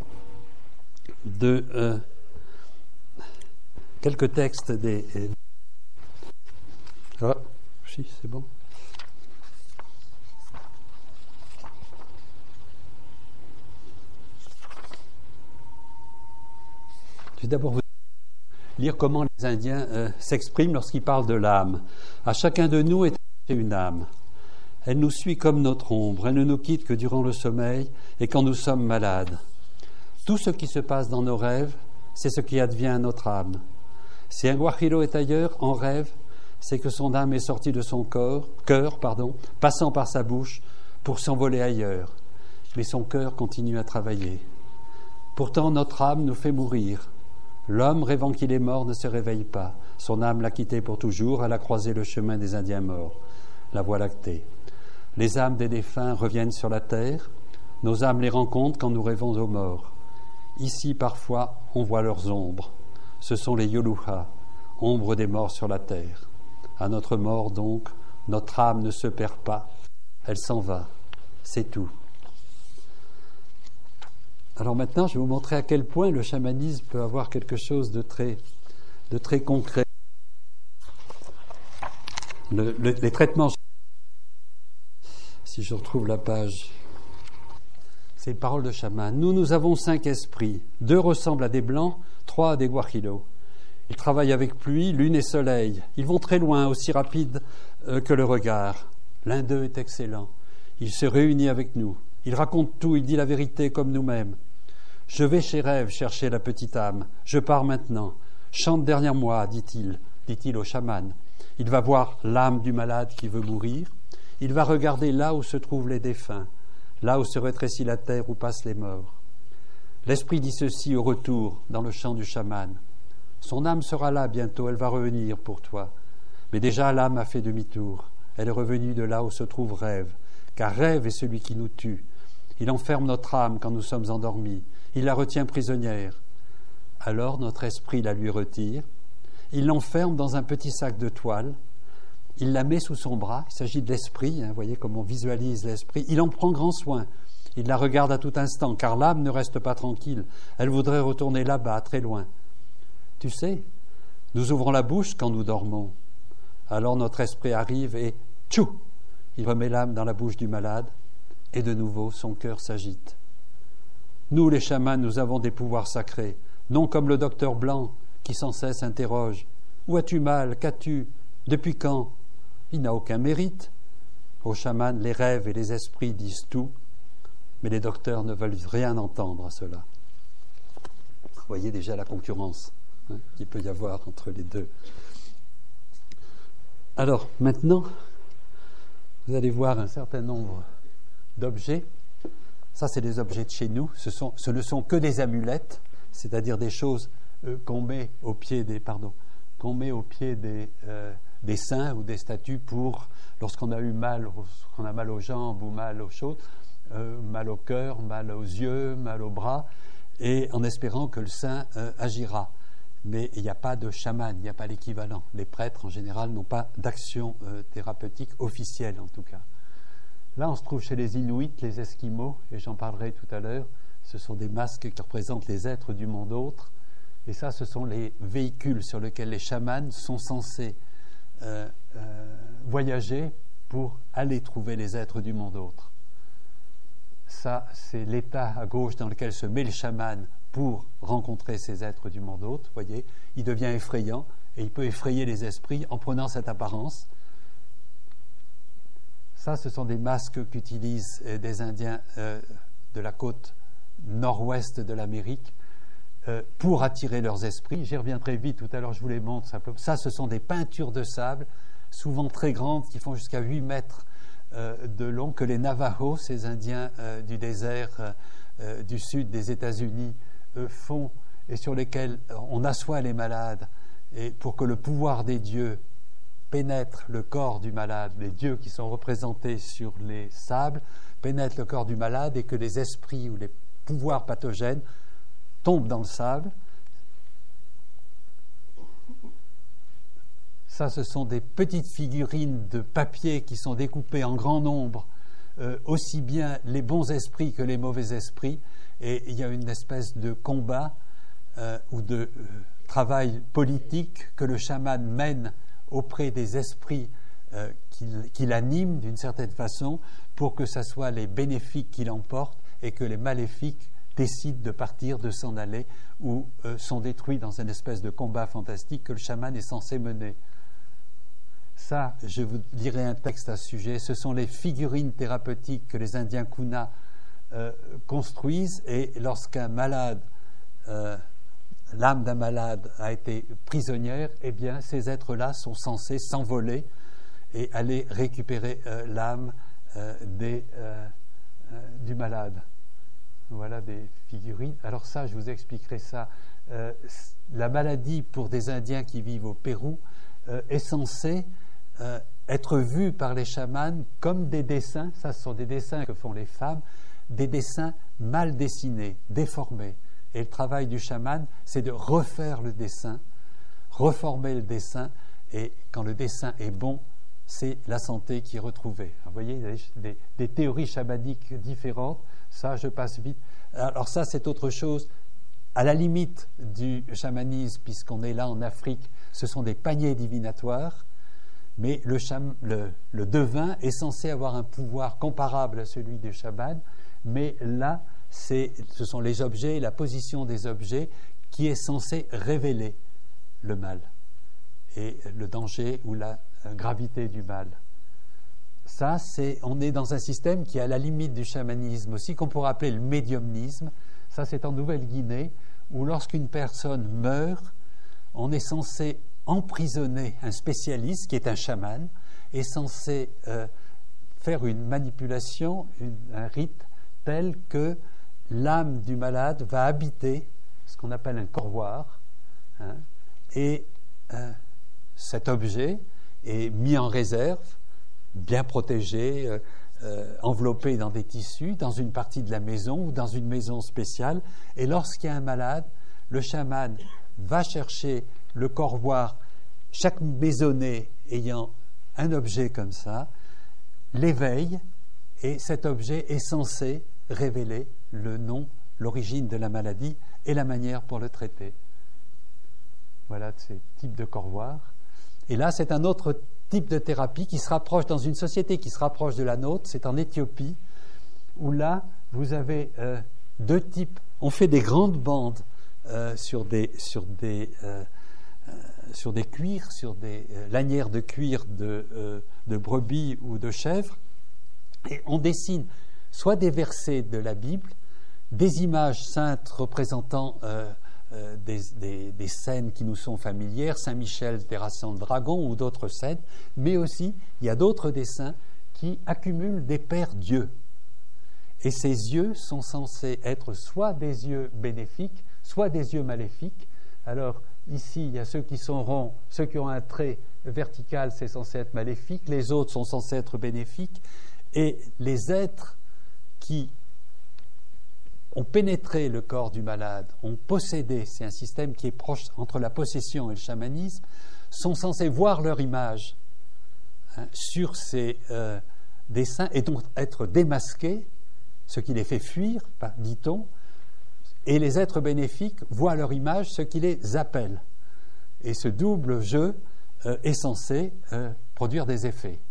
de quelques textes des... Ah, si, c'est bon. Je vais d'abord vous lire comment les Indiens s'expriment lorsqu'ils parlent de l'âme. À chacun de nous est une âme. Elle nous suit comme notre ombre. Elle ne nous quitte que durant le sommeil et quand nous sommes malades. Tout ce qui se passe dans nos rêves, c'est ce qui advient à notre âme. Si un guajiro est ailleurs, en rêve, c'est que son âme est sortie de son cœur, passant par sa bouche pour s'envoler ailleurs. Mais son cœur continue à travailler. Pourtant, notre âme nous fait mourir. L'homme, rêvant qu'il est mort, ne se réveille pas. Son âme l'a quitté pour toujours, elle a croisé le chemin des Indiens morts, la voie lactée. Les âmes des défunts reviennent sur la terre, nos âmes les rencontrent quand nous rêvons aux morts. Ici, parfois, on voit leurs ombres. Ce sont les Yoluha, ombres des morts sur la terre. À notre mort, donc, notre âme ne se perd pas, elle s'en va, c'est tout. Alors maintenant, je vais vous montrer à quel point le chamanisme peut avoir quelque chose de très concret. Les traitements, si je retrouve la page, c'est une parole de chaman. Nous avons 5 esprits. 2 ressemblent à des blancs, 3 à des guajiros. Ils travaillent avec pluie, lune et soleil. Ils vont très loin, aussi rapide que le regard. L'un d'eux est excellent. Il se réunit avec nous. Il raconte tout, il dit la vérité comme nous-mêmes. Je vais chez Rêve chercher la petite âme. Je pars maintenant. Chante derrière moi, dit-il au chaman. Il va voir l'âme du malade qui veut mourir. Il va regarder là où se trouvent les défunts, là où se rétrécit la terre où passent les morts. L'esprit dit ceci au retour dans le chant du chaman. Son âme sera là bientôt, elle va revenir pour toi. Mais déjà l'âme a fait demi-tour. Elle est revenue de là où se trouve Rêve, car Rêve est celui qui nous tue. Il enferme notre âme quand nous sommes endormis. Il la retient prisonnière. Alors notre esprit la lui retire. Il l'enferme dans un petit sac de toile. Il la met sous son bras. Il s'agit de l'esprit. Vous voyez comment on visualise l'esprit. Il en prend grand soin. Il la regarde à tout instant, car l'âme ne reste pas tranquille. Elle voudrait retourner là-bas, très loin. Tu sais, nous ouvrons la bouche quand nous dormons. Alors notre esprit arrive et tchou, il remet l'âme dans la bouche du malade. Et de nouveau, son cœur s'agite. Nous, les chamans, nous avons des pouvoirs sacrés, non comme le docteur Blanc qui sans cesse interroge. Où as-tu mal? Qu'as-tu? Depuis quand? Il n'a aucun mérite. Aux chamans, les rêves et les esprits disent tout, mais les docteurs ne veulent rien entendre à cela. Vous voyez déjà la concurrence qu'il peut y avoir entre les deux. Alors, maintenant, vous allez voir un certain nombre d'objets. Ça, c'est des objets de chez nous. Ce ne sont que des amulettes, c'est-à-dire des choses qu'on met au pied des saints ou des statues pour, lorsqu'on a eu mal, qu'on a mal aux jambes ou mal aux choses, mal au cœur, mal aux yeux, mal aux bras, et en espérant que le saint agira. mais il n'y a pas de chaman, il n'y a pas l'équivalent. Les prêtres, en général, n'ont pas d'action thérapeutique officielle, en tout cas. Là, on se trouve chez les Inuits, les Esquimaux, et j'en parlerai tout à l'heure. Ce sont des masques qui représentent les êtres du monde autre. Et ça, ce sont les véhicules sur lesquels les chamans sont censés voyager pour aller trouver les êtres du monde autre. Ça, c'est l'état à gauche dans lequel se met le chaman pour rencontrer ces êtres du monde autre. Vous voyez, il devient effrayant et il peut effrayer les esprits en prenant cette apparence. Ça, ce sont des masques qu'utilisent des Indiens de la côte nord-ouest de l'Amérique pour attirer leurs esprits. J'y reviendrai vite, tout à l'heure je vous les montre. Ça, ce sont des peintures de sable, souvent très grandes, qui font jusqu'à 8 mètres de long, que les Navajos, ces Indiens du désert du sud des États-Unis, font, et sur lesquels on assoit les malades, et pour que le pouvoir des dieux pénètre le corps du malade, les dieux qui sont représentés sur les sables pénètrent le corps du malade et que les esprits ou les pouvoirs pathogènes tombent dans le sable. Ça, ce sont des petites figurines de papier qui sont découpées en grand nombre, aussi bien les bons esprits que les mauvais esprits, et il y a une espèce de combat ou de travail politique que le chaman mène auprès des esprits qui l'animent d'une certaine façon pour que ce soit les bénéfiques qui l'emportent et que les maléfiques décident de partir, de s'en aller ou sont détruits dans une espèce de combat fantastique que le chaman est censé mener. Ça, je vous lirai un texte à ce sujet. Ce sont les figurines thérapeutiques que les Indiens Kuna construisent, et lorsqu'un malade, l'âme d'un malade a été prisonnière, eh bien ces êtres-là sont censés s'envoler et aller récupérer l'âme du malade. Voilà des figurines. Alors ça, je vous expliquerai ça. La maladie pour des Indiens qui vivent au Pérou est censée être vue par les chamans comme des dessins. Ça, ce sont des dessins que font les femmes, des dessins mal dessinés, déformés. Et le travail du chaman, c'est de refaire le dessin, reformer le dessin, et quand le dessin est bon, c'est la santé qui est retrouvée. Vous voyez, il y a des théories chamaniques différentes. Ça, je passe vite. Alors ça, c'est autre chose. À la limite du chamanisme, puisqu'on est là en Afrique, ce sont des paniers divinatoires, mais le devin est censé avoir un pouvoir comparable à celui du chaman, mais là, ce sont les objets, la position des objets qui est censée révéler le mal et le danger ou la gravité du mal. Ça, on est dans un système qui est à la limite du chamanisme aussi, qu'on pourrait appeler le médiumnisme. Ça, c'est en Nouvelle-Guinée, où lorsqu'une personne meurt, on est censé emprisonner un spécialiste, qui est un chaman, est censé faire une manipulation, un rite tel que l'âme du malade va habiter ce qu'on appelle un corvoir, et cet objet est mis en réserve, bien protégé, enveloppé dans des tissus, dans une partie de la maison ou dans une maison spéciale. Et lorsqu'il y a un malade, le chaman va chercher le corvoir, chaque maisonnée ayant un objet comme ça, l'éveille, et cet objet est censé révéler le nom, l'origine de la maladie et la manière pour le traiter. Voilà ces types de corvoirs. Et là, c'est un autre type de thérapie qui se rapproche, dans une société qui se rapproche de la nôtre, c'est en Éthiopie, où là, vous avez deux types. On fait des grandes bandes sur des cuirs, sur des lanières de cuir de brebis ou de chèvres, et on dessine soit des versets de la Bible, des images saintes représentant des scènes qui nous sont familières, Saint-Michel terrassant le dragon ou d'autres scènes, mais aussi il y a d'autres dessins qui accumulent des pères dieux. Et ces yeux sont censés être soit des yeux bénéfiques, soit des yeux maléfiques. Alors ici, il y a ceux qui sont ronds, ceux qui ont un trait vertical, c'est censé être maléfique, les autres sont censés être bénéfiques, et les êtres qui ont pénétré le corps du malade, ont possédé, c'est un système qui est proche entre la possession et le chamanisme, sont censés voir leur image sur ces dessins et donc être démasqués, ce qui les fait fuir, dit-on, et les êtres bénéfiques voient leur image, ce qui les appelle. Et ce double jeu est censé produire des effets.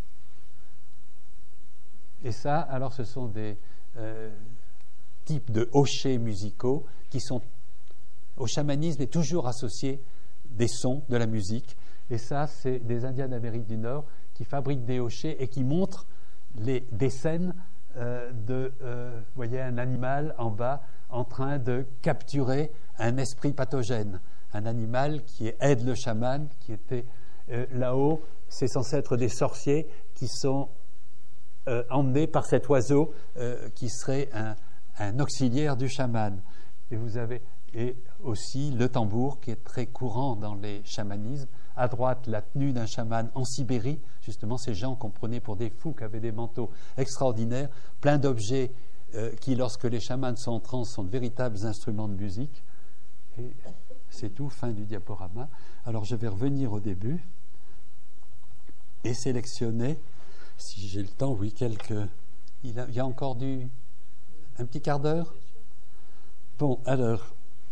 Et ça, alors ce sont des types de hochets musicaux qui sont, au chamanisme, est toujours associé des sons, de la musique. Et ça, c'est des Indiens d'Amérique du Nord qui fabriquent des hochets et qui montrent des scènes vous voyez, un animal en bas en train de capturer un esprit pathogène, un animal qui aide le chaman, qui était là-haut, c'est censé être des sorciers qui sont emmenés par cet oiseau qui serait un auxiliaire du chaman. Et vous avez aussi le tambour qui est très courant dans les chamanismes. À droite, la tenue d'un chaman en Sibérie, justement ces gens qu'on prenait pour des fous, qui avaient des manteaux extraordinaires, plein d'objets qui, lorsque les chamans sont en transe, sont de véritables instruments de musique. Et c'est tout, fin du diaporama. Alors je vais revenir au début et sélectionner, si j'ai le temps, oui, quelques... Il y a encore un petit quart d'heure? Bon, alors,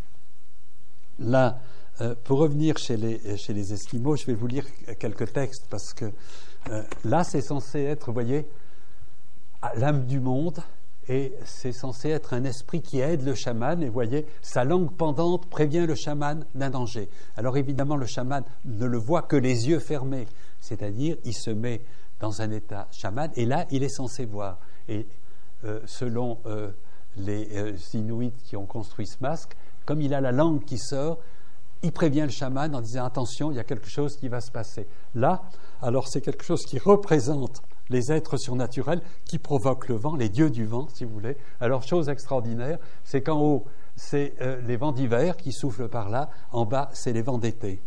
là... pour revenir chez les Esquimaux, je vais vous lire quelques textes parce que là, c'est censé être, vous voyez, l'âme du monde et c'est censé être un esprit qui aide le chaman. Et vous voyez, sa langue pendante prévient le chaman d'un danger. Alors évidemment, le chaman ne le voit que les yeux fermés, c'est-à-dire il se met dans un état chaman et là, il est censé voir. Et selon les Inuits qui ont construit ce masque, comme il a la langue qui sort, il prévient le chaman en disant « Attention, il y a quelque chose qui va se passer ». Là, alors c'est quelque chose qui représente les êtres surnaturels qui provoquent le vent, les dieux du vent, si vous voulez. Alors, chose extraordinaire, c'est qu'en haut, c'est les vents d'hiver qui soufflent par là. En bas, c'est les vents d'été.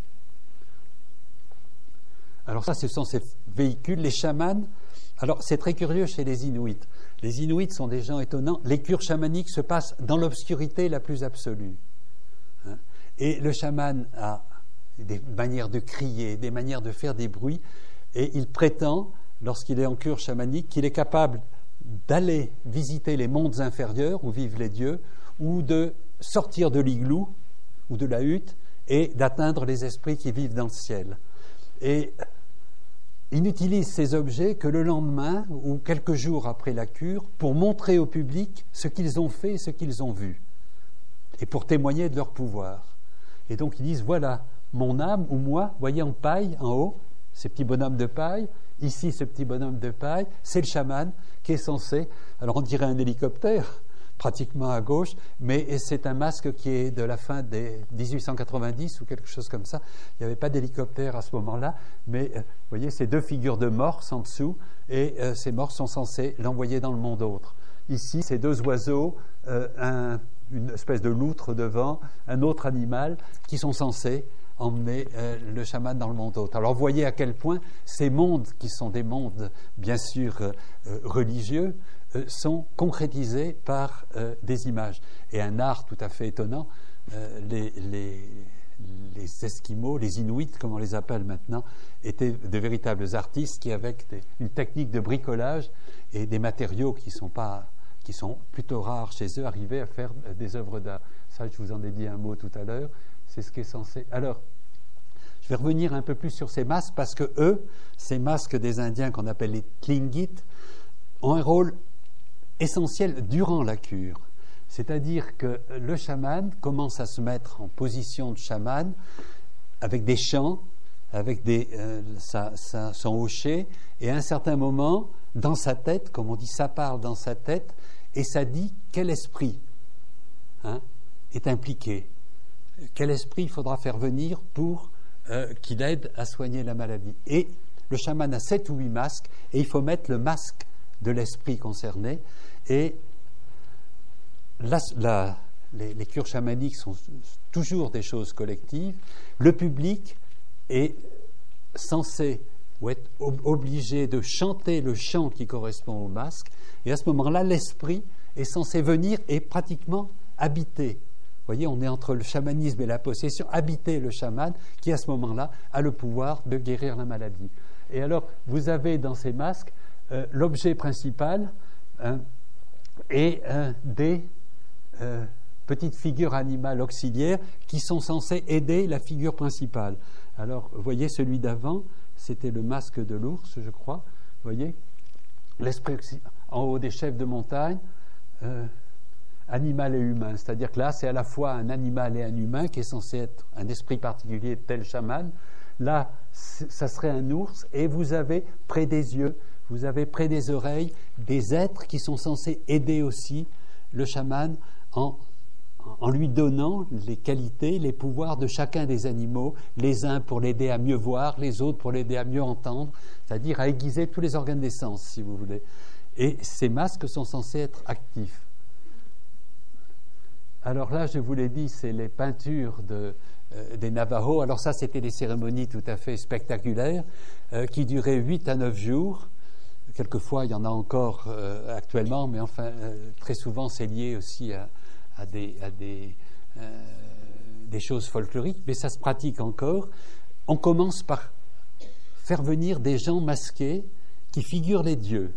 Alors ça, ce sont ces véhicules. Les chamans, alors c'est très curieux chez les Inuits. Les Inuits sont des gens étonnants. Les cures chamaniques se passent dans l'obscurité la plus absolue. Et le chaman a des manières de crier, des manières de faire des bruits, et il prétend, lorsqu'il est en cure chamanique, qu'il est capable d'aller visiter les mondes inférieurs où vivent les dieux, ou de sortir de l'igloo ou de la hutte et d'atteindre les esprits qui vivent dans le ciel. Et il n'utilise ces objets que le lendemain ou quelques jours après la cure pour montrer au public ce qu'ils ont fait et ce qu'ils ont vu, et pour témoigner de leur pouvoir. Et donc ils disent, voilà, mon âme ou moi, voyez en paille, en haut, ces petits bonhommes de paille, ici ce petit bonhomme de paille, c'est le chaman qui est censé, alors on dirait un hélicoptère, pratiquement à gauche, mais c'est un masque qui est de la fin des 1890 ou quelque chose comme ça. Il n'y avait pas d'hélicoptère à ce moment-là, mais vous voyez, ces deux figures de morse en dessous, et ces morses sont censés l'envoyer dans le monde autre. Ici, ces deux oiseaux, une espèce de loutre devant, un autre animal, qui sont censés emmener le chaman dans le monde autre. Alors, vous voyez à quel point ces mondes, qui sont des mondes, bien sûr, religieux, sont concrétisés par des images. Et un art tout à fait étonnant, les Esquimaux, les Inuits, comme on les appelle maintenant, étaient de véritables artistes qui, avec une technique de bricolage et des matériaux qui sont plutôt rares chez eux, arrivaient à faire des œuvres d'art. Ça, je vous en ai dit un mot tout à l'heure. C'est ce qui est censé... Alors, je vais revenir un peu plus sur ces masques parce que eux, ces masques des Indiens qu'on appelle les Tlingit, ont un rôle essentiel durant la cure. C'est-à-dire que le chaman commence à se mettre en position de chaman avec des chants, avec son hochet, et à un certain moment, dans sa tête, comme on dit, ça parle dans sa tête, et ça dit quel esprit est impliqué, quel esprit il faudra faire venir pour qu'il aide à soigner la maladie. Et le chaman a 7 ou 8 masques, et il faut mettre le masque de l'esprit concerné. Et les cures chamaniques sont toujours des choses collectives. Le public est censé ou être obligé de chanter le chant qui correspond au masque. Et à ce moment-là, l'esprit est censé venir et pratiquement habiter. Vous voyez, on est entre le chamanisme et la possession. Habiter le chaman qui, à ce moment-là, a le pouvoir de guérir la maladie. Et alors, vous avez dans ces masques l'objet principal et des petites figures animales auxiliaires qui sont censées aider la figure principale. Alors, vous voyez, celui d'avant, c'était le masque de l'ours, je crois. Vous voyez, l'esprit en haut des chefs de montagne, animal et humain. C'est-à-dire que là, c'est à la fois un animal et un humain qui est censé être un esprit particulier tel chaman. Là, ça serait un ours, et vous avez près des yeux, vous avez près des oreilles des êtres qui sont censés aider aussi le chaman en lui donnant les qualités, les pouvoirs de chacun des animaux, les uns pour l'aider à mieux voir, les autres pour l'aider à mieux entendre, c'est-à-dire à aiguiser tous les organes des sens, si vous voulez. Et ces masques sont censés être actifs. Alors là, je vous l'ai dit, c'est les peintures des Navajos. Alors ça, c'était des cérémonies tout à fait spectaculaires qui duraient 8 à 9 jours. Quelquefois, il y en a encore actuellement, mais enfin, très souvent, c'est lié aussi à des choses folkloriques, mais ça se pratique encore. On commence par faire venir des gens masqués qui figurent les dieux.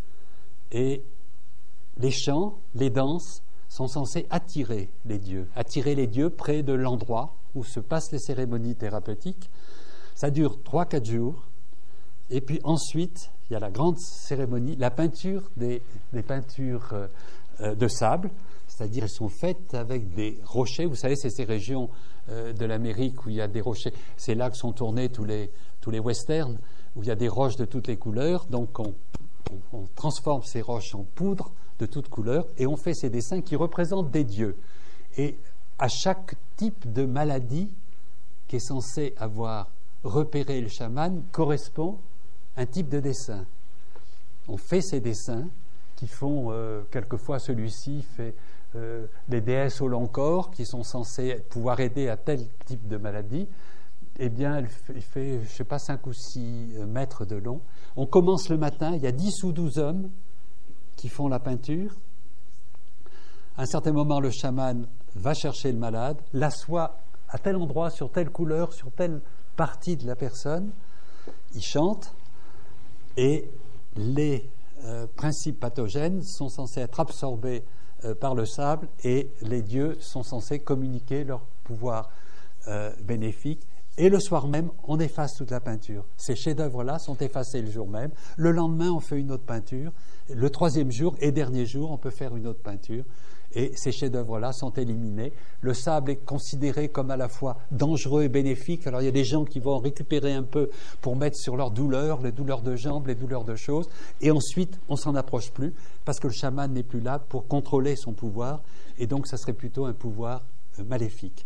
Et les chants, les danses sont censés attirer les dieux près de l'endroit où se passent les cérémonies thérapeutiques. Ça dure 3-4 jours. Et puis ensuite, il y a la grande cérémonie, la peinture des peintures de sable, c'est-à-dire elles sont faites avec des rochers. Vous savez, c'est ces régions de l'Amérique où il y a des rochers. C'est là que sont tournés tous les westerns, où il y a des roches de toutes les couleurs. Donc on transforme ces roches en poudre de toutes couleurs et on fait ces dessins qui représentent des dieux. Et à chaque type de maladie qui est censé avoir repéré le chaman correspond un type de dessin. On fait ces dessins qui font, quelquefois celui-ci fait les déesses au long corps qui sont censées pouvoir aider à tel type de maladie. Eh bien, il fait, je ne sais pas, 5 ou 6 mètres de long. On commence le matin, il y a 10 ou 12 hommes qui font la peinture. À un certain moment, le chaman va chercher le malade, l'assoit à tel endroit, sur telle couleur, sur telle partie de la personne. Il chante et les principes pathogènes sont censés être absorbés par le sable et les dieux sont censés communiquer leur pouvoir bénéfique. Et le soir même, on efface toute la peinture. Ces chefs-d'œuvre-là sont effacés le jour même. Le lendemain, on fait une autre peinture. Le 3e jour et dernier jour, on peut faire une autre peinture. Et ces chefs-d'œuvre-là sont éliminés. Le sable est considéré comme à la fois dangereux et bénéfique. Alors il y a des gens qui vont en récupérer un peu pour mettre sur leurs douleurs, les douleurs de jambes, les douleurs de choses. Et ensuite, on s'en approche plus parce que le chaman n'est plus là pour contrôler son pouvoir. Et donc, ça serait plutôt un pouvoir maléfique.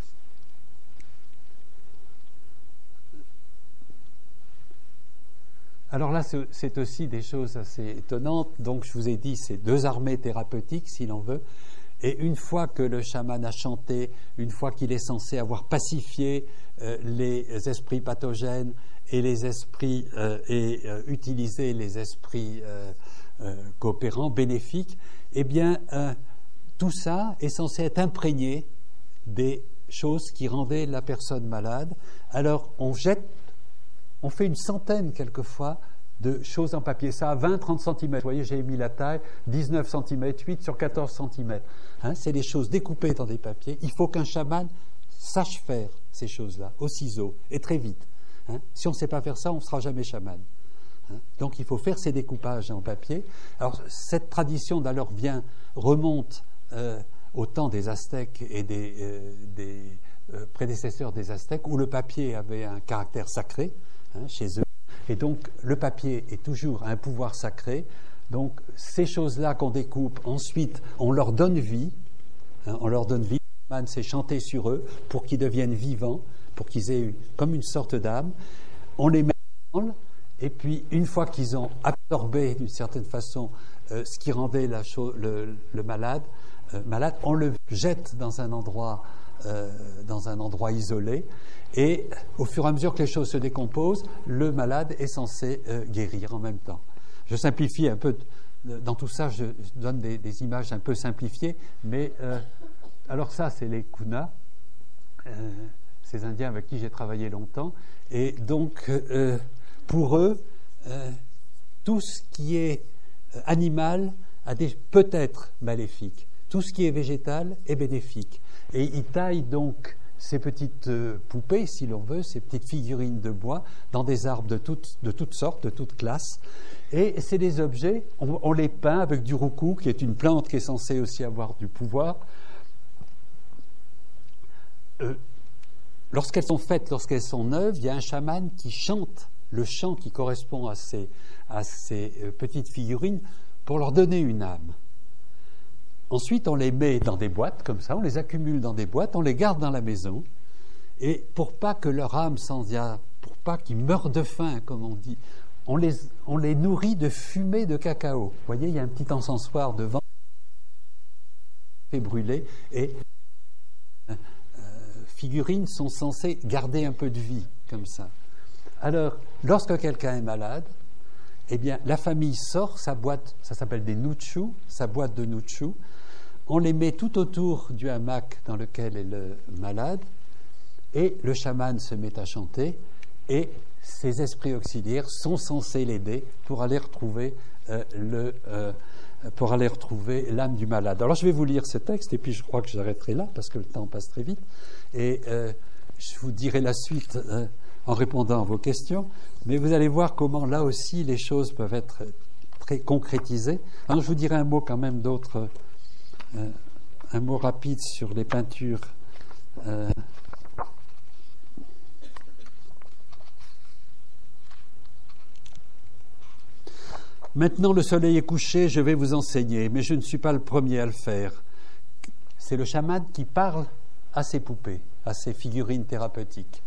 Alors là, c'est aussi des choses assez étonnantes. Donc, je vous ai dit, c'est 2 armées thérapeutiques, si l'on veut. Et une fois que le chaman a chanté, une fois qu'il est censé avoir pacifié les esprits pathogènes et les esprits utilisé les esprits coopérants, bénéfiques, eh bien, tout ça est censé être imprégné des choses qui rendaient la personne malade. Alors, on fait une centaine, quelquefois, de choses en papier. Ça a 20-30 cm. Vous voyez, j'ai mis la taille, 19 cm, 8 sur 14 cm. C'est des choses découpées dans des papiers. Il faut qu'un chaman sache faire ces choses-là, au ciseau, et très vite. Si on ne sait pas faire ça, on ne sera jamais chaman. Donc, il faut faire ces découpages en papier. Alors, cette tradition, d'ailleurs, remonte au temps des Aztèques et des prédécesseurs des Aztèques, où le papier avait un caractère sacré, chez eux. Et donc, le papier est toujours un pouvoir sacré. Donc, ces choses-là qu'on découpe, ensuite, on leur donne vie. On leur donne vie. Le chaman s'est chanté sur eux pour qu'ils deviennent vivants, pour qu'ils aient comme une sorte d'âme. On les met ensemble. Et puis, une fois qu'ils ont absorbé, d'une certaine façon, ce qui rendait le malade, on le jette dans un endroit isolé. Et au fur et à mesure que les choses se décomposent, le malade est censé guérir en même temps. Je simplifie un peu dans tout ça, je donne des images un peu simplifiées, mais alors ça, c'est les Kuna, ces Indiens avec qui j'ai travaillé longtemps, et donc pour eux, tout ce qui est animal peut être maléfique, tout ce qui est végétal est bénéfique. Et ils taillent donc ces petites poupées, si l'on veut, ces petites figurines de bois, dans des arbres de toutes sortes, de toutes classes. Et c'est des objets, on les peint avec du roucou, qui est une plante qui est censée aussi avoir du pouvoir. Lorsqu'elles sont faites, lorsqu'elles sont neuves, il y a un chaman qui chante le chant qui correspond à ces petites figurines pour leur donner une âme. Ensuite, on les met dans des boîtes, comme ça, on les accumule dans des boîtes, on les garde dans la maison, et pour pas que leur âme pour pas qu'ils meurent de faim, comme on dit, on les nourrit de fumée de cacao. Vous voyez, il y a un petit encensoir devant, fait brûler, et figurines sont censées garder un peu de vie, comme ça. Alors, lorsque quelqu'un est malade, eh bien, la famille sort sa boîte, ça s'appelle des nuchu, sa boîte de nuchu. On les met tout autour du hamac dans lequel est le malade, et le chaman se met à chanter, et ces esprits auxiliaires sont censés l'aider pour aller retrouver l'âme du malade. Alors, je vais vous lire ce texte, et puis je crois que j'arrêterai là, parce que le temps passe très vite, et je vous dirai la suite en répondant à vos questions, mais vous allez voir comment là aussi les choses peuvent être très concrétisées. Alors je vous dirai un mot quand même d'autre, un mot rapide sur les peintures. Maintenant le soleil est couché, je vais vous enseigner, mais je ne suis pas le premier à le faire. C'est le chaman qui parle à ses poupées, à ses figurines thérapeutiques.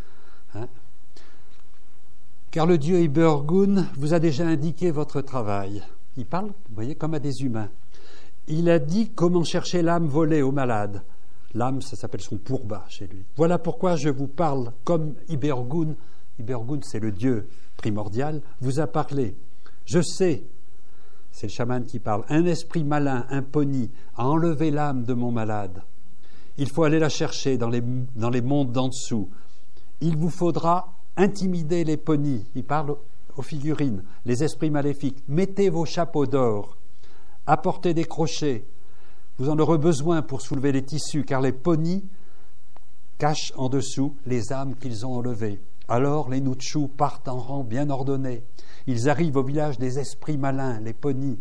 Car le dieu Ibergun vous a déjà indiqué votre travail. Il parle, vous voyez, comme à des humains. Il a dit comment chercher l'âme volée au malade. L'âme, ça s'appelle son pourba chez lui. Voilà pourquoi je vous parle comme Ibergun. Ibergun, c'est le dieu primordial, vous a parlé. Je sais, c'est le chaman qui parle, un esprit malin, un poni, a enlevé l'âme de mon malade. Il faut aller la chercher dans les mondes d'en dessous. Il vous faudra intimider les ponis. Il parle aux figurines, les esprits maléfiques. Mettez vos chapeaux d'or. Apportez des crochets. Vous en aurez besoin pour soulever les tissus, car les ponis cachent en dessous les âmes qu'ils ont enlevées. Alors les Nuchu partent en rang bien ordonné. Ils arrivent au village des esprits malins, les ponis.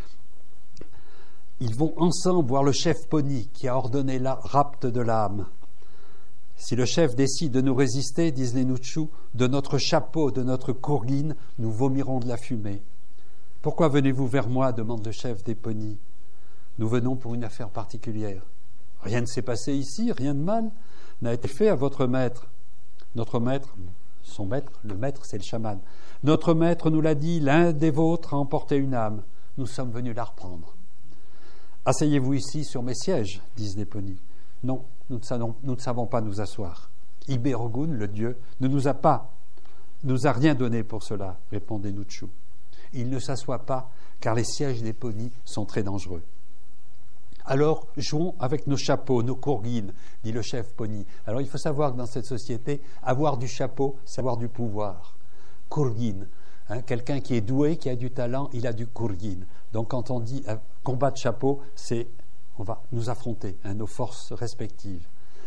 Ils vont ensemble voir le chef poni qui a ordonné la rapte de l'âme. Si le chef décide de nous résister, disent les Nuchu, de notre chapeau, de notre courguine, nous vomirons de la fumée. Pourquoi venez-vous vers moi demande le chef des ponis. Nous venons pour une affaire particulière. Rien ne s'est passé ici, rien de mal n'a été fait à votre maître. Notre maître, son maître, le maître c'est le chaman. Notre maître nous l'a dit, l'un des vôtres a emporté une âme. Nous sommes venus la reprendre. Asseyez-vous ici sur mes sièges, disent les ponis. Non, nous ne savons pas nous asseoir. Ibergun, le dieu, ne nous a rien donné pour cela, répondait Nuchu. Il ne s'assoit pas, car les sièges des ponis sont très dangereux. Alors, jouons avec nos chapeaux, nos courguines, dit le chef poni. Alors, il faut savoir que dans cette société, avoir du chapeau, c'est avoir du pouvoir. Courguine, quelqu'un qui est doué, qui a du talent, il a du courguine. Donc, quand on dit combat de chapeau, c'est on va nous affronter, nos forces respectives.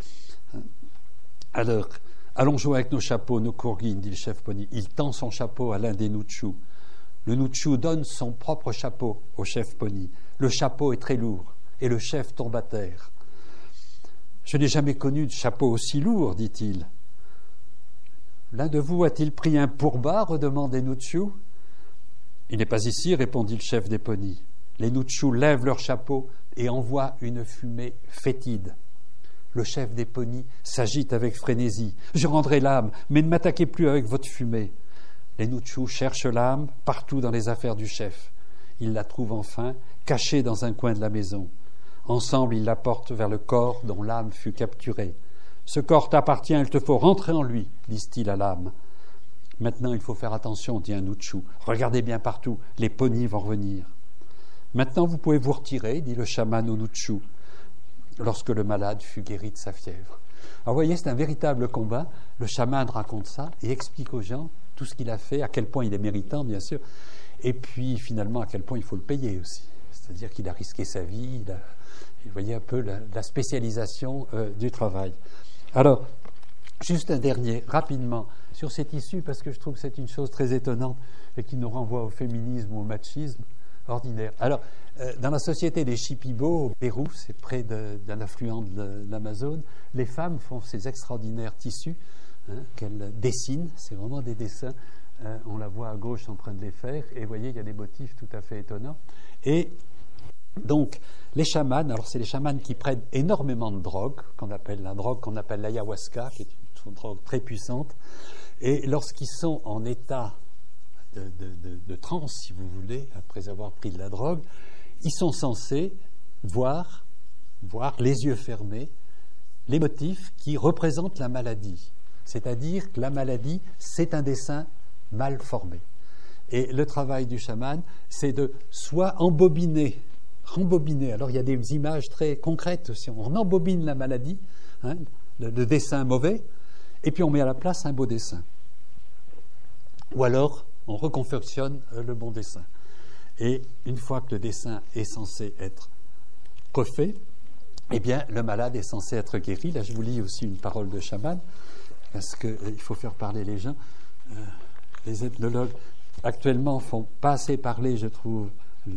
Alors, allons jouer avec nos chapeaux, nos courguines, dit le chef poni. Il tend son chapeau à l'un des Nuchu. Le Nuchu donne son propre chapeau au chef poni. Le chapeau est très lourd et le chef tombe à terre. Je n'ai jamais connu de chapeau aussi lourd, dit-il. L'un de vous a-t-il pris un pourba redemande les Nuchu. Il n'est pas ici, répondit le chef des ponis. Les Nuchu lèvent leur chapeau et envoient une fumée fétide. Le chef des ponis s'agite avec frénésie. Je rendrai l'âme, mais ne m'attaquez plus avec votre fumée. Les Nuchu cherchent l'âme partout dans les affaires du chef. Ils la trouvent enfin, cachée dans un coin de la maison. Ensemble, ils la portent vers le corps dont l'âme fut capturée. Ce corps t'appartient, il te faut rentrer en lui, disent-ils à l'âme. Maintenant, il faut faire attention, dit un Nuchu. Regardez bien partout, les ponis vont revenir. Maintenant, vous pouvez vous retirer, dit le chaman Onuchu, lorsque le malade fut guéri de sa fièvre. Alors, vous voyez, c'est un véritable combat. Le chaman raconte ça et explique aux gens tout ce qu'il a fait, à quel point il est méritant, bien sûr, et puis finalement à quel point il faut le payer aussi. C'est-à-dire qu'il a risqué sa vie, vous voyez un peu la spécialisation du travail. Alors, juste un dernier, rapidement, sur ces tissus, parce que je trouve que c'est une chose très étonnante et qui nous renvoie au féminisme ou au machisme ordinaire. Alors, dans la société des Shipibo, au Pérou, c'est près d'un affluent de l'Amazone, les femmes font ces extraordinaires tissus qu'elles dessinent, c'est vraiment des dessins. On la voit à gauche en train de les faire, et vous voyez, il y a des motifs tout à fait étonnants. Et donc, les chamans, alors c'est les chamans qui prennent énormément de drogue, qu'on appelle l'ayahuasca, qui est une drogue très puissante, et lorsqu'ils sont en état de transe, si vous voulez, après avoir pris de la drogue, ils sont censés voir les yeux fermés, les motifs qui représentent la maladie. C'est-à-dire que la maladie, c'est un dessin mal formé. Et le travail du chaman, c'est de soit rembobiner. Alors il y a des images très concrètes aussi. On embobine la maladie, le dessin mauvais, et puis on met à la place un beau dessin. Ou alors on reconfectionne le bon dessin. Et une fois que le dessin est censé être refait, eh bien le malade est censé être guéri. Là je vous lis aussi une parole de chaman, parce qu'il faut faire parler les gens. Les ethnologues actuellement font pas assez parler, je trouve,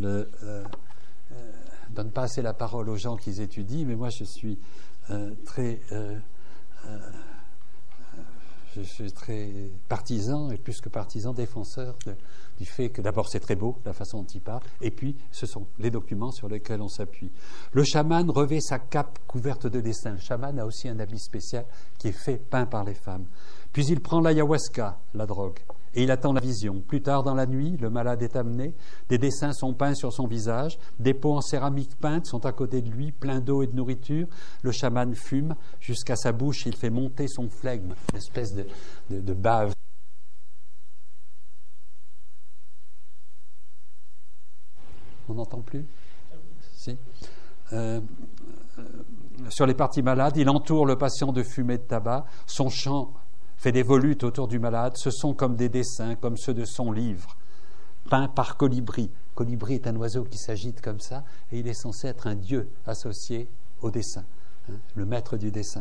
donnent pas assez la parole aux gens qu'ils étudient, mais moi je suis je suis très partisan, et plus que partisan, défenseur du fait que d'abord c'est très beau, la façon dont il parle, et puis ce sont les documents sur lesquels on s'appuie. Le chaman revêt sa cape couverte de dessins. Le chaman a aussi un habit spécial qui est peint par les femmes. Puis il prend l'ayahuasca, la drogue, et il attend la vision. Plus tard dans la nuit, le malade est amené, des dessins sont peints sur son visage, des pots en céramique peinte sont à côté de lui, pleins d'eau et de nourriture. Le chaman fume, jusqu'à sa bouche, il fait monter son flegme, une espèce de bave. On n'entend plus ? Si. Sur les parties malades, il entoure le patient de fumée de tabac, son chant fait des volutes autour du malade, ce sont comme des dessins, comme ceux de son livre, peints par Colibri. Colibri est un oiseau qui s'agite comme ça, et il est censé être un dieu associé au dessin, le maître du dessin.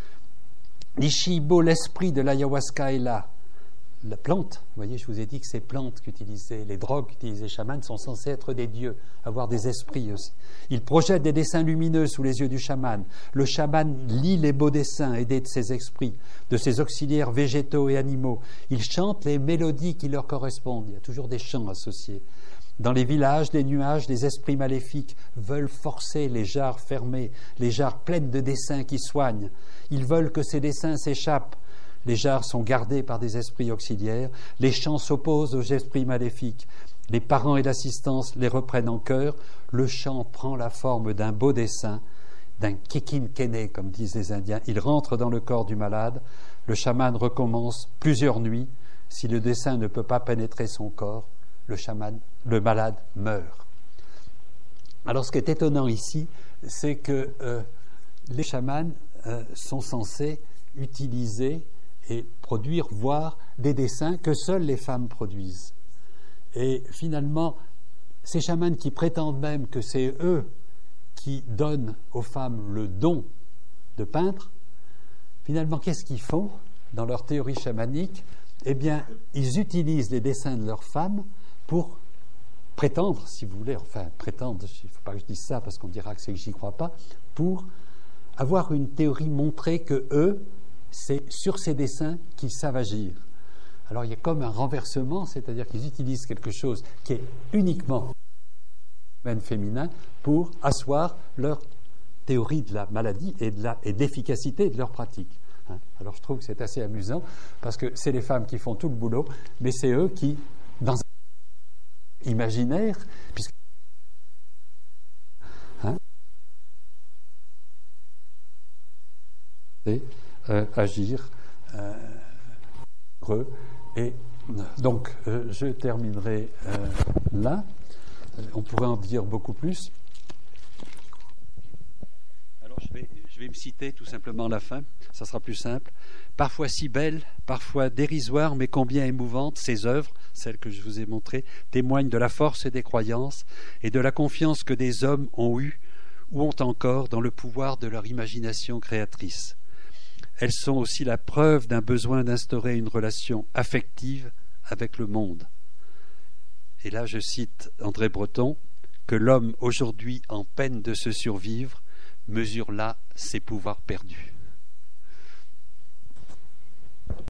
L'Ishibo, l'esprit de l'ayahuasca est là. La plante, vous voyez, je vous ai dit que ces plantes qu'utilisaient, les drogues qu'utilisaient les chamans sont censées être des dieux, avoir des esprits aussi. Il projette des dessins lumineux sous les yeux du chaman. Le chaman lit les beaux dessins aidés de ses esprits, de ses auxiliaires végétaux et animaux. Il chante les mélodies qui leur correspondent. Il y a toujours des chants associés. Dans les villages, les nuages, les esprits maléfiques veulent forcer les jarres fermées, les jarres pleines de dessins qui soignent. Ils veulent que ces dessins s'échappent. Les jarres sont gardées par des esprits auxiliaires. Les chants s'opposent aux esprits maléfiques. Les parents et l'assistance les reprennent en chœur. Le chant prend la forme d'un beau dessin, d'un kikinkene, comme disent les Indiens. Il rentre dans le corps du malade. Le chaman recommence plusieurs nuits. Si le dessin ne peut pas pénétrer son corps, le malade meurt. Alors, ce qui est étonnant ici, c'est que les chamans sont censés utiliser et produire, voire des dessins que seules les femmes produisent. Et finalement, ces chamans qui prétendent même que c'est eux qui donnent aux femmes le don de peindre, finalement, qu'est-ce qu'ils font dans leur théorie chamanique ? Eh bien, ils utilisent les dessins de leurs femmes pour prétendre, si vous voulez, prétendre, il ne faut pas que je dise ça parce qu'on dira que c'est que j'y crois pas, pour avoir une théorie, montrer que eux, c'est sur ces dessins qu'ils savent agir. Alors il y a comme un renversement, c'est-à-dire qu'ils utilisent quelque chose qui est uniquement féminin pour asseoir leur théorie de la maladie et de l'efficacité de leur pratique. Alors je trouve que c'est assez amusant parce que c'est les femmes qui font tout le boulot, mais c'est eux qui, dans un imaginaire, puisque agir heureux. Et donc je terminerai là. On pourrait en dire beaucoup plus. Alors je vais me citer tout simplement la fin, ça sera plus simple. Parfois si belles, parfois dérisoires, mais combien émouvantes, ces œuvres, celles que je vous ai montrées, témoignent de la force des croyances et de la confiance que des hommes ont eue ou ont encore dans le pouvoir de leur imagination créatrice. Elles sont aussi la preuve d'un besoin d'instaurer une relation affective avec le monde. Et là, je cite André Breton, que l'homme aujourd'hui en peine de se survivre mesure là ses pouvoirs perdus.